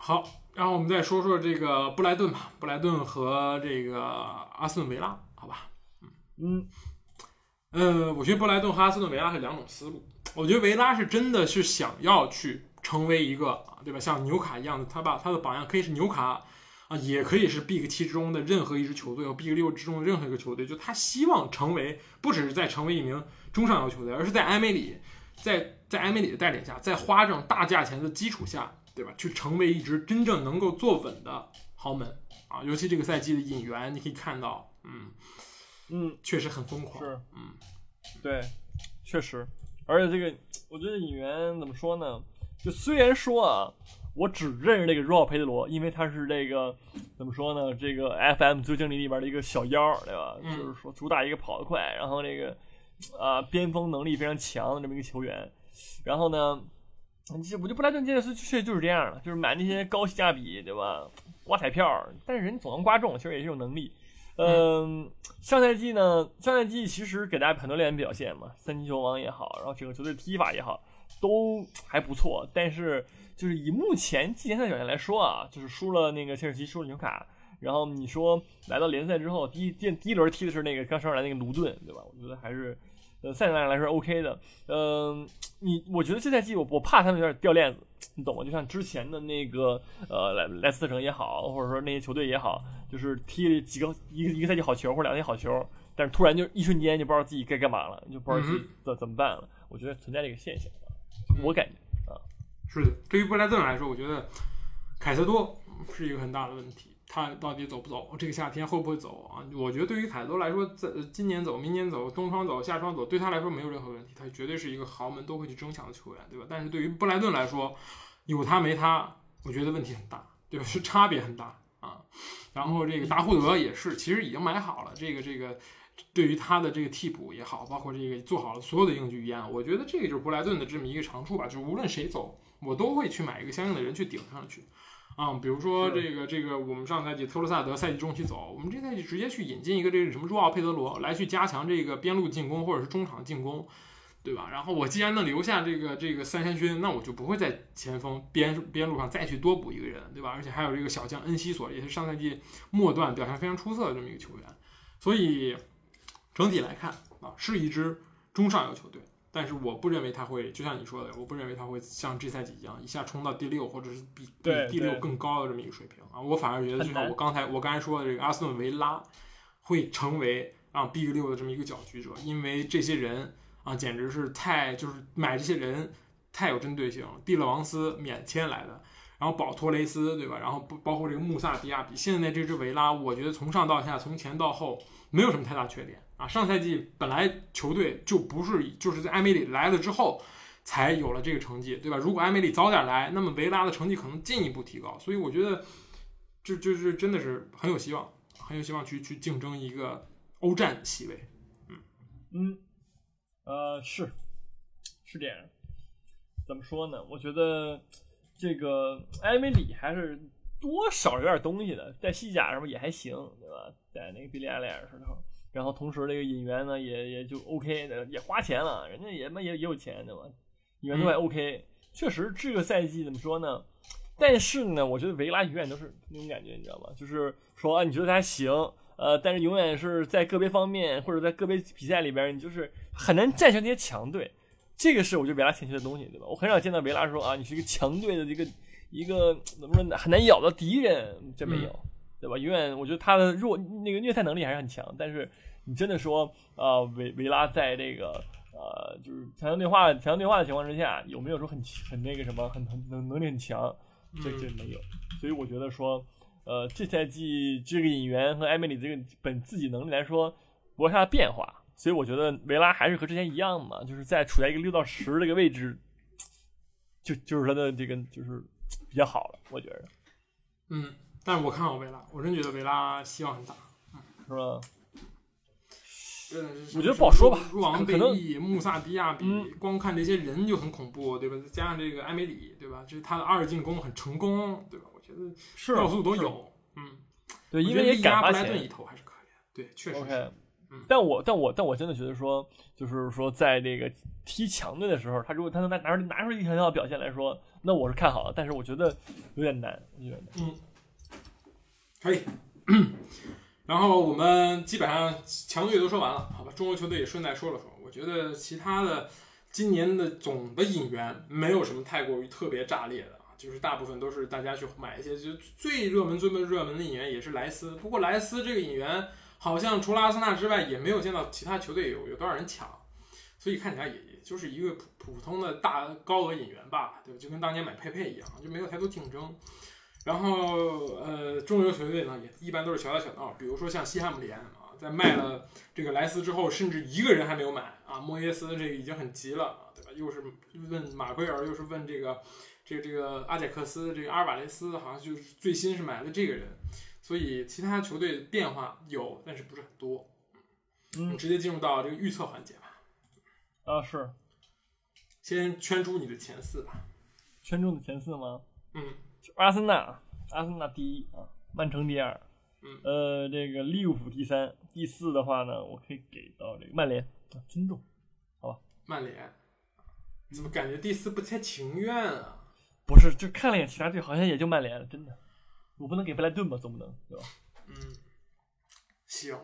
好，然后我们再说说这个布莱顿吧，布莱顿和这个阿斯顿维拉，好吧？ 嗯， 呃，我觉得布莱顿和阿斯顿维拉是两种思路。我觉得维拉是真的是想要去成为一个，对吧？像纽卡一样的，他把他的榜样可以是纽卡啊，也可以是 Big 七之中的任何一支球队，和 Big 六之中的任何一个球队。就他希望成为，不只是在成为一名中上游球队，而是在埃梅里，在在埃梅里的带领下，在花这种大价钱的基础下，对吧？去成为一支真正能够坐稳的豪门啊！尤其这个赛季的引援，你可以看到，嗯嗯， 确实很疯狂。 是， 嗯， 对，确实。而且这个，我觉得引援怎么说呢？就虽然说啊，我只认识这个若奥佩德罗，因为他是这个怎么说呢？这个 F M 最经理里边的一个小妖，对吧？ 嗯、 就是说主打一个跑得快，然后这个啊、呃、边锋能力非常强的这么一个球员。然后呢，我觉得布莱顿这次确实就是这样的，就是买那些高性价比，对吧？刮彩票，但是人总能刮中，其实也是有能力。嗯，上赛季呢，上赛季其实给大家很多亮眼表现嘛，三金球王也好，然后整个球队踢法也好，都还不错。但是就是以目前季前赛表现来说啊，就是输了那个切尔西，输了纽卡，然后你说来到联赛之后，第一第第一轮踢的是那个刚上来那个卢顿，对吧？我觉得还是呃赛程上来说 OK 的。嗯、呃，你我觉得这赛季我我怕他们有点掉链子，你懂吗？就像之前的那个呃莱莱斯特城也好，或者说那些球队也好。就是踢了几个一个一个赛季好球或者两个赛季好球，但是突然就一瞬间就不知道自己该干嘛了，就不知道自己怎怎么办了。我觉得存在这个现象，我感觉啊， 是的。对于布莱顿来说，我觉得凯塞多是一个很大的问题，他到底走不走？这个夏天会不会走啊？我觉得对于凯塞多来说，在今年走、明年走、冬窗走、夏窗走，对他来说没有任何问题，他绝对是一个豪门都会去争抢的球员，对吧？但是对于布莱顿来说，有他没他，我觉得问题很大，对吧？是差别很大。啊，然后这个达胡德也是，其实已经买好了这个这个，对于他的这个替补也好，包括这个做好了所有的应急预案，我觉得这个就是布莱顿的这么一个长处吧，就是无论谁走，我都会去买一个相应的人去顶上去。啊，比如说这个这个，我们上赛季特罗萨德赛季中期走，我们这赛季直接去引进一个这个什么若奥佩德罗来去加强这个边路进攻或者是中场进攻。对吧？然后我既然能留下这个这个三山勋，那我就不会在前锋边边路上再去多补一个人，对吧？而且还有这个小将恩西索，也是上赛季末段表现非常出色的这么一个球员。所以整体来看啊，是一支中上游球队，但是我不认为他会，就像你说的，我不认为他会像这赛季一样一下冲到第六，或者是比比第六更高的这么一个水平啊。我反而觉得，就像我刚才我刚才说的，这个阿斯顿维拉会成为啊 Big 六的这么一个搅局者，因为这些人。啊，简直是太就是买这些人太有针对性了。蒂勒王斯免签来的，然后保托雷斯，对吧？然后包括这个穆萨迪亚比，现在这支维拉，我觉得从上到下，从前到后没有什么太大缺点啊。上赛季本来球队就不是就是在埃梅里来了之后才有了这个成绩，对吧？如果埃梅里早点来，那么维拉的成绩可能进一步提高。所以我觉得这就是真的是很有希望，很有希望去去竞争一个欧战席位。嗯嗯。呃，是，是这样。怎么说呢？我觉得这个埃梅里还是多少有点东西的，在西甲上面也还行，对吧？在那个比利亚雷尔时候，然后同时这个引援呢也也就 OK 的，也花钱了，人家也也也有钱，对吧？引援都还 OK，、嗯、确实这个赛季怎么说呢？但是呢，我觉得维拉永远都是那种感觉，你知道吗？就是说啊，你觉得他行。呃，但是永远是在个别方面或者在个别比赛里边，你就是很难战胜这些强队，这个是我觉得维拉欠缺的东西，对吧？我很少见到维拉说啊，你是一个强队的一个一个怎么说很难咬到敌人，这没有，对吧？永远我觉得他的弱那个虐菜能力还是很强，但是你真的说啊、呃，维维拉在这个呃就是强强对话强强对话的情况之下，有没有说很很那个什么很很能能力很强？这这没有，所以我觉得说。呃，这赛季这个引援和埃梅里这个本自己能力来说，不会太大变化，所以我觉得维拉还是和之前一样嘛，就是在处在一个六到十这个位置，就就是他的这个就是比较好了，我觉得。 嗯，但是我看好维拉，我真觉得维拉希望很大， 嗯、是吧？ 我觉得不好说吧。 入王贝利、穆萨迪亚比、嗯，光看这些人就很恐怖，对吧？再加上这个埃梅里，对吧？这是他的二进攻很成功，对吧？我觉得要素都有，嗯， 对，因为也赶布莱顿一头还是可以的，对，确实是。 Okay. 嗯， 但我但我但我真的觉得说，就是说在这个踢强队的时候，他如果他能拿拿出拿出一个很好的表现来说，那我是看好了。但是我觉得有点难，有点难。 嗯，可以。然后我们基本上强队都说完了，好吧？中国球队也顺带说了说。我觉得其他的今年的总的引援没有什么太过于特别炸裂的啊，就是大部分都是大家去买一些就最热门、最热门的引援也是莱斯。不过莱斯这个引援好像除了阿森纳之外，也没有见到其他球队有有多少人抢，所以看起来也也就是一个普普通的大高额引援吧，对吧？就跟当年买佩佩一样，就没有太多竞争。然后，呃，中游球队呢，也一般都是小打小闹，比如说像西汉姆联啊，在卖了这个莱斯之后，甚至一个人还没有买啊，莫耶斯这个已经很急了，对吧？又是问马奎尔，又是问这个这个这个阿贾克斯，这个阿尔瓦雷斯，好像就是最新是买了这个人，所以其他球队变化有，但是不是很多。嗯，直接进入到这个预测环节吧。 啊，是， 先圈出你的前四吧。 圈中的前四吗？ 嗯。 阿森纳，阿森纳第一啊，曼城第二， 嗯， 呃，这个利物浦第三，第四的话呢，我可以给到这个曼联啊，尊重，好吧？ 曼联，怎么感觉第四不太情愿啊？ 不是，就看了一眼其他队，好像也就曼联了，真的，我不能给布莱顿吧，总不能，对吧？ 嗯，行，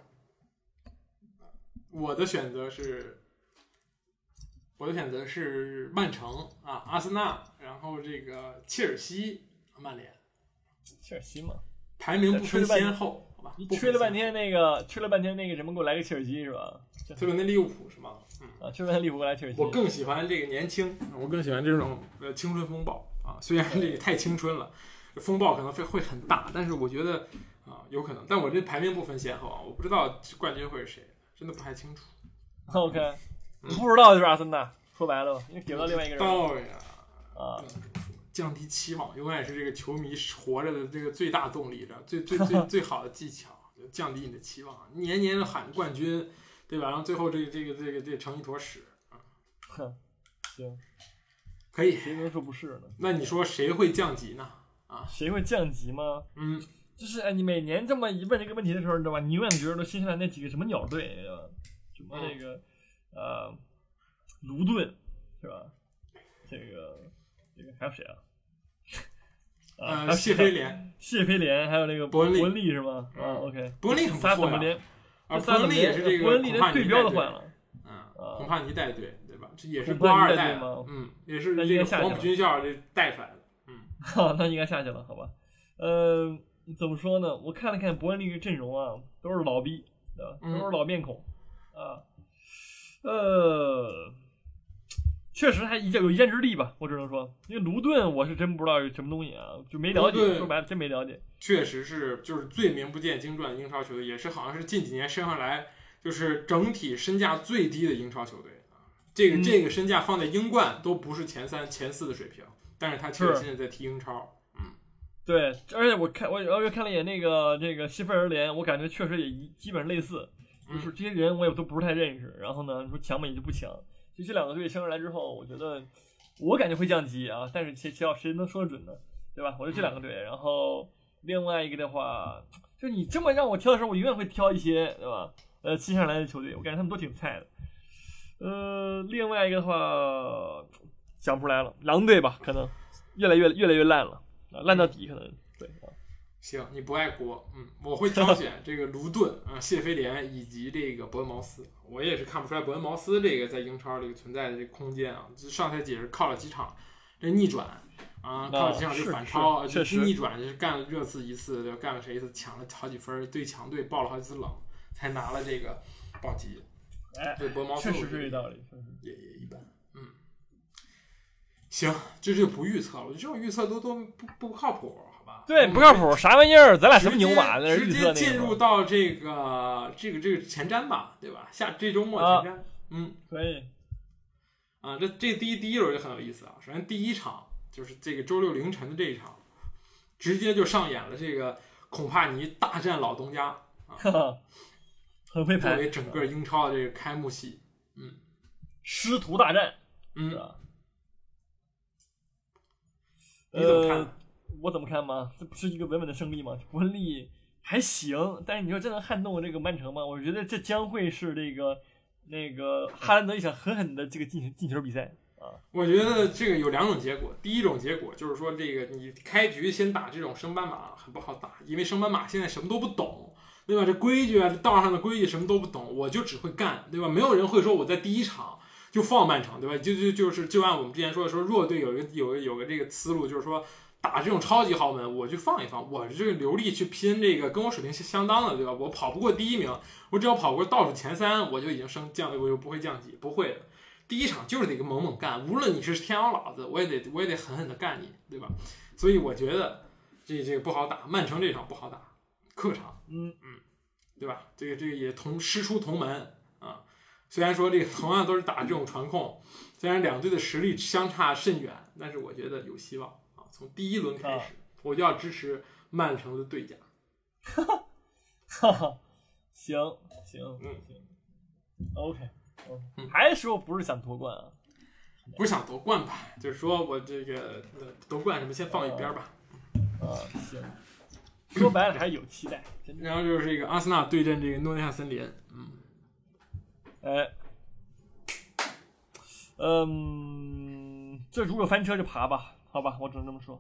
我的选择是，我的选择是曼城啊，阿森纳，然后这个切尔西。曼联， 切尔西嘛， 排名不分先后，好吧？ 你吹了半天那个，吹了半天那个什么，给我来个切尔西是吧？ 吹半天利物浦是吗？ 嗯啊，吹半天利物浦来切尔西。 我更喜欢这个年轻，我更喜欢这种呃青春风暴啊。虽然这个太青春了，风暴可能会会很大，但是我觉得啊有可能。但我这排名不分先后啊，我不知道冠军会是谁，真的不太清楚。 OK，你不知道就是阿森纳，说白了吧，因为给不到另外一个人。 到呀啊。 降低期望永远是这个球迷活着的这个最大动力，最最最最好的技巧，降低你的期望，年年喊冠军，对吧？然后最后这个这个这个这个成一坨屎啊！ 哼，行， 可以， 谁能说不是呢？ 那你说谁会降级呢？啊， 谁会降级吗？ 嗯， 就是哎，你每年这么一问这个问题的时候，你知道吧？你永远觉得新西兰那几个什么鸟队，对吧？什么那个、嗯、呃，卢顿是吧？这个这个还有谁啊？ 呃，谢菲联， 谢菲联，还有那个伯恩利， 伯恩利是吗？啊 ，OK， 伯恩利很不错呀。啊，伯恩利也是这个伯恩利连队标都换了， 嗯，孔帕尼带队，对吧？这也是官二代嘛，嗯，也是这个黄埔军校这带出来的，嗯， 好，那应该下去了，好吧？呃，怎么说呢？我看了看伯恩利的阵容啊，都是老逼，对吧？都是老面孔啊，呃。确实还有一箭之力吧，我只能说，因为卢顿我是真不知道有什么东西啊，就没了解，说白了真没了解。 确实是，就是最名不见经传的英超球队，也是好像是近几年升上来就是整体身价最低的英超球队啊。这个、嗯、这个身价放在英冠都不是前三、前四的水平，但是他确实现在在踢英超。嗯， 对，而且我看我我又看了一眼那个这个西菲尔联，我感觉确实也基本类似，就是这些人我也都不是太认识。然后呢，说强嘛也就不强。就这两个队升上来之后，我觉得我感觉会降级啊，但是谁谁要谁能说得准呢？对吧？我就这两个队，然后另外一个的话，就是你这么让我挑的时候，我永远会挑一些，对吧？呃，新上来的球队，我感觉他们都挺菜的。呃，另外一个的话想不出来了，狼队吧，可能越来越越来越烂了，啊，烂到底可能对。 行，你不爱国，嗯，我会挑选这个卢顿啊、谢菲联以及这个伯恩茅斯。我也是看不出来伯恩茅斯这个在英超这个存在的这个空间啊。上赛季也是靠了几场这逆转啊，靠了几场这反超， 确实逆转就是干了热刺一次，对，干了谁一次抢了好几分，对强队爆了好几次冷，才拿了这个保级。 哎， 对，伯恩茅斯确实是这道理， 也也一般。嗯，行，这就不预测了，我觉得这种预测都都不不靠谱。 对，不靠谱，啥玩意儿？咱俩什么牛马在那预测那个？ 直接进入到这个这个这个前瞻吧，对吧？下这周末前瞻，啊、嗯， 可以。 啊，这这第一第一轮就很有意思啊。首先第一场就是这个周六凌晨的这一场，直接就上演了这个孔帕尼大战老东家啊， 很会拍， 作为整个英超的这个开幕戏，嗯， 师徒大战， 嗯， 是吧？ 你怎么看？ 呃我怎么看吗？这不是一个稳稳的胜利吗？伯恩利还行，但是你说真能撼动这个曼城吗？我觉得这将会是这个那个哈兰德一场狠狠的这个进进球比赛啊。 我觉得这个有两种结果，第一种结果就是说，这个你开局先打这种升班马很不好打，因为升班马现在什么都不懂，对吧？这规矩啊，这道上的规矩什么都不懂，我就只会干，对吧？没有人会说我在第一场就放曼城，对吧？就就就是就按我们之前说的说，弱队有一个有个有个这个思路，就是说。打这种超级豪门，我就放一放，我这个流力去拼这个跟我水平相当的，对吧？我跑不过第一名，我只要跑过倒数前三，我就已经升降，我就不会降级，不会的。第一场就是得猛猛干，无论你是天王老子，我也得我也得狠狠的干你，对吧？所以我觉得这这个不好打，曼城这场不好打，客场， 嗯嗯，对吧？这个这个也同师出同门啊，虽然说这个同样都是打这种传控，虽然两队的实力相差甚远，但是我觉得有希望。从第一轮开始，啊、我就要支持曼城的对家。 哈哈，行行嗯行 ，OK，, OK、嗯、还是说不是想夺冠啊？ 不是想夺冠吧？就是说我这个夺冠什么先放一边吧。 啊，行。说白了还是有期待。 然后就是这个阿森纳对阵这个诺丁汉森林，嗯， 哎，嗯，这如果翻车就爬吧。好吧，我只能这么说。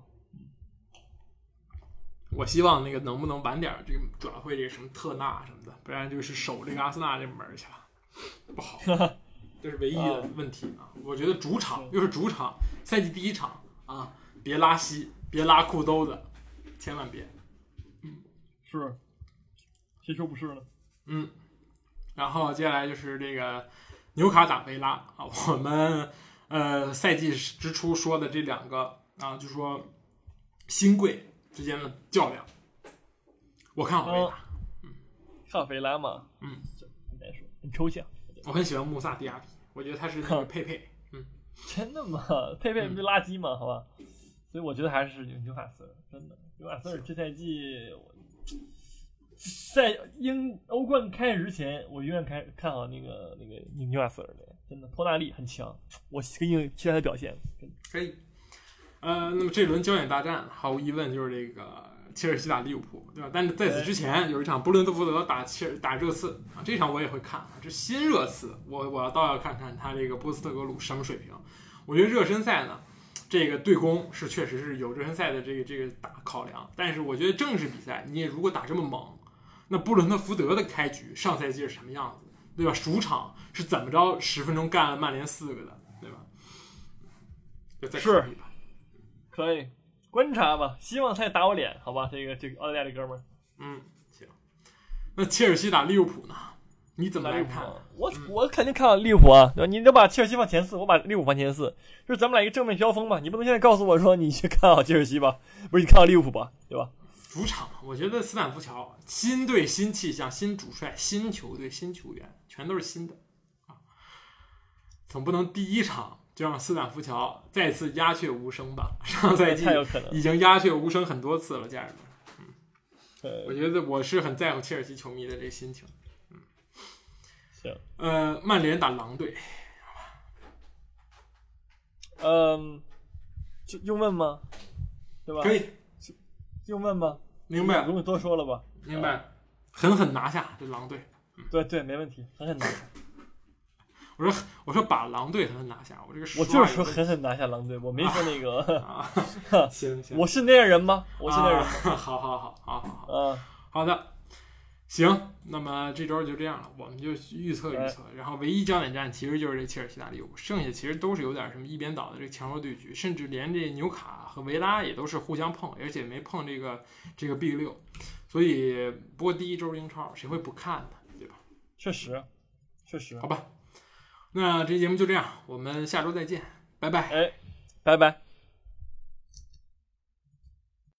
我希望那个能不能晚点这个转会这个什么特纳什么的，不然就是守这个阿森纳这门去了，不好，这是唯一的问题啊！我觉得主场又是主场，赛季第一场啊，别拉稀，别拉裤兜子，千万别。 嗯，是，谁说不是呢？ 嗯，然后接下来就是这个纽卡打维拉啊，我们呃赛季之初说的这两个。啊，就说新贵之间的较量，我看好维拉， 嗯，看好维拉嘛， 嗯， 很难说，很抽象。 我很喜欢穆萨迪亚比，我觉得他是那个佩佩，嗯， 真的吗？佩佩不是垃圾吗？好吧，所以我觉得还是纽卡斯尔，真的，纽卡斯尔这赛季，在英欧冠开始之前，我永远看看好那个那个纽卡斯尔的，真的托纳利很强，我跟应期待他的表现， 可以。呃，那么这轮焦点大战，毫无疑问就是这个切尔西打利物浦，对吧？但是在此之前有一场布伦特福德打切尔打热刺啊，这场我也会看啊，这新热刺，我我倒要看看他这个波斯特格鲁什么水平。我觉得热身赛呢，这个对攻是确实是有热身赛的这个这个打考量，但是我觉得正式比赛你也如果打这么猛，那布伦特福德的开局上赛季是什么样子，对吧？主场是怎么着十分钟干了曼联四个的，对吧？就再考虑吧。 可以观察吧，希望他也打我脸，好吧？这个这个澳大利亚的哥们儿， 嗯，行。那切尔西打利物浦呢？你怎么来看？ 我、嗯、我肯定看好利物浦啊！你得把切尔西放前四，我把利物浦放前四，就是咱们俩一个正面交锋吧。你不能现在告诉我说你去看好切尔西吧，不是你看好利物浦吧？对吧？ 主场，我觉得斯坦福桥新队新气象、新主帅、新球队、新球员，全都是新的啊，总不能第一场就让斯坦福桥再次鸦雀无声吧？上赛季已经鸦雀无声很多次了，家人们。嗯，我觉得我是很在乎切尔西球迷的这个心情。嗯， 行。 呃，曼联打狼队， 嗯，就用问吗？对吧？ 可以， 用问吗？ 明白， 不用多说了吧？ 明白，狠狠拿下这狼队。 嗯、对对，没问题，狠狠拿下。 我说我说把狼队狠狠拿下，我这个我就是说狠狠拿下狼队，我没说那个。 啊啊、行行， 我是那样人吗？我是那样人吗？ 啊、好好好好好好， 嗯， 好的，行，那么这周就这样了，我们就预测预测，然后唯一焦点战其实就是这切尔西打利物浦，剩下其实都是有点什么一边倒的这个强弱对决，甚至连这纽卡和维拉也都是互相碰，而且没碰这个这个 B 六，所以不过第一周英超谁会不看呢？对吧？ 确实，确实， 好吧。那这期节目就这样，我们下周再见，拜拜。 哎，拜拜。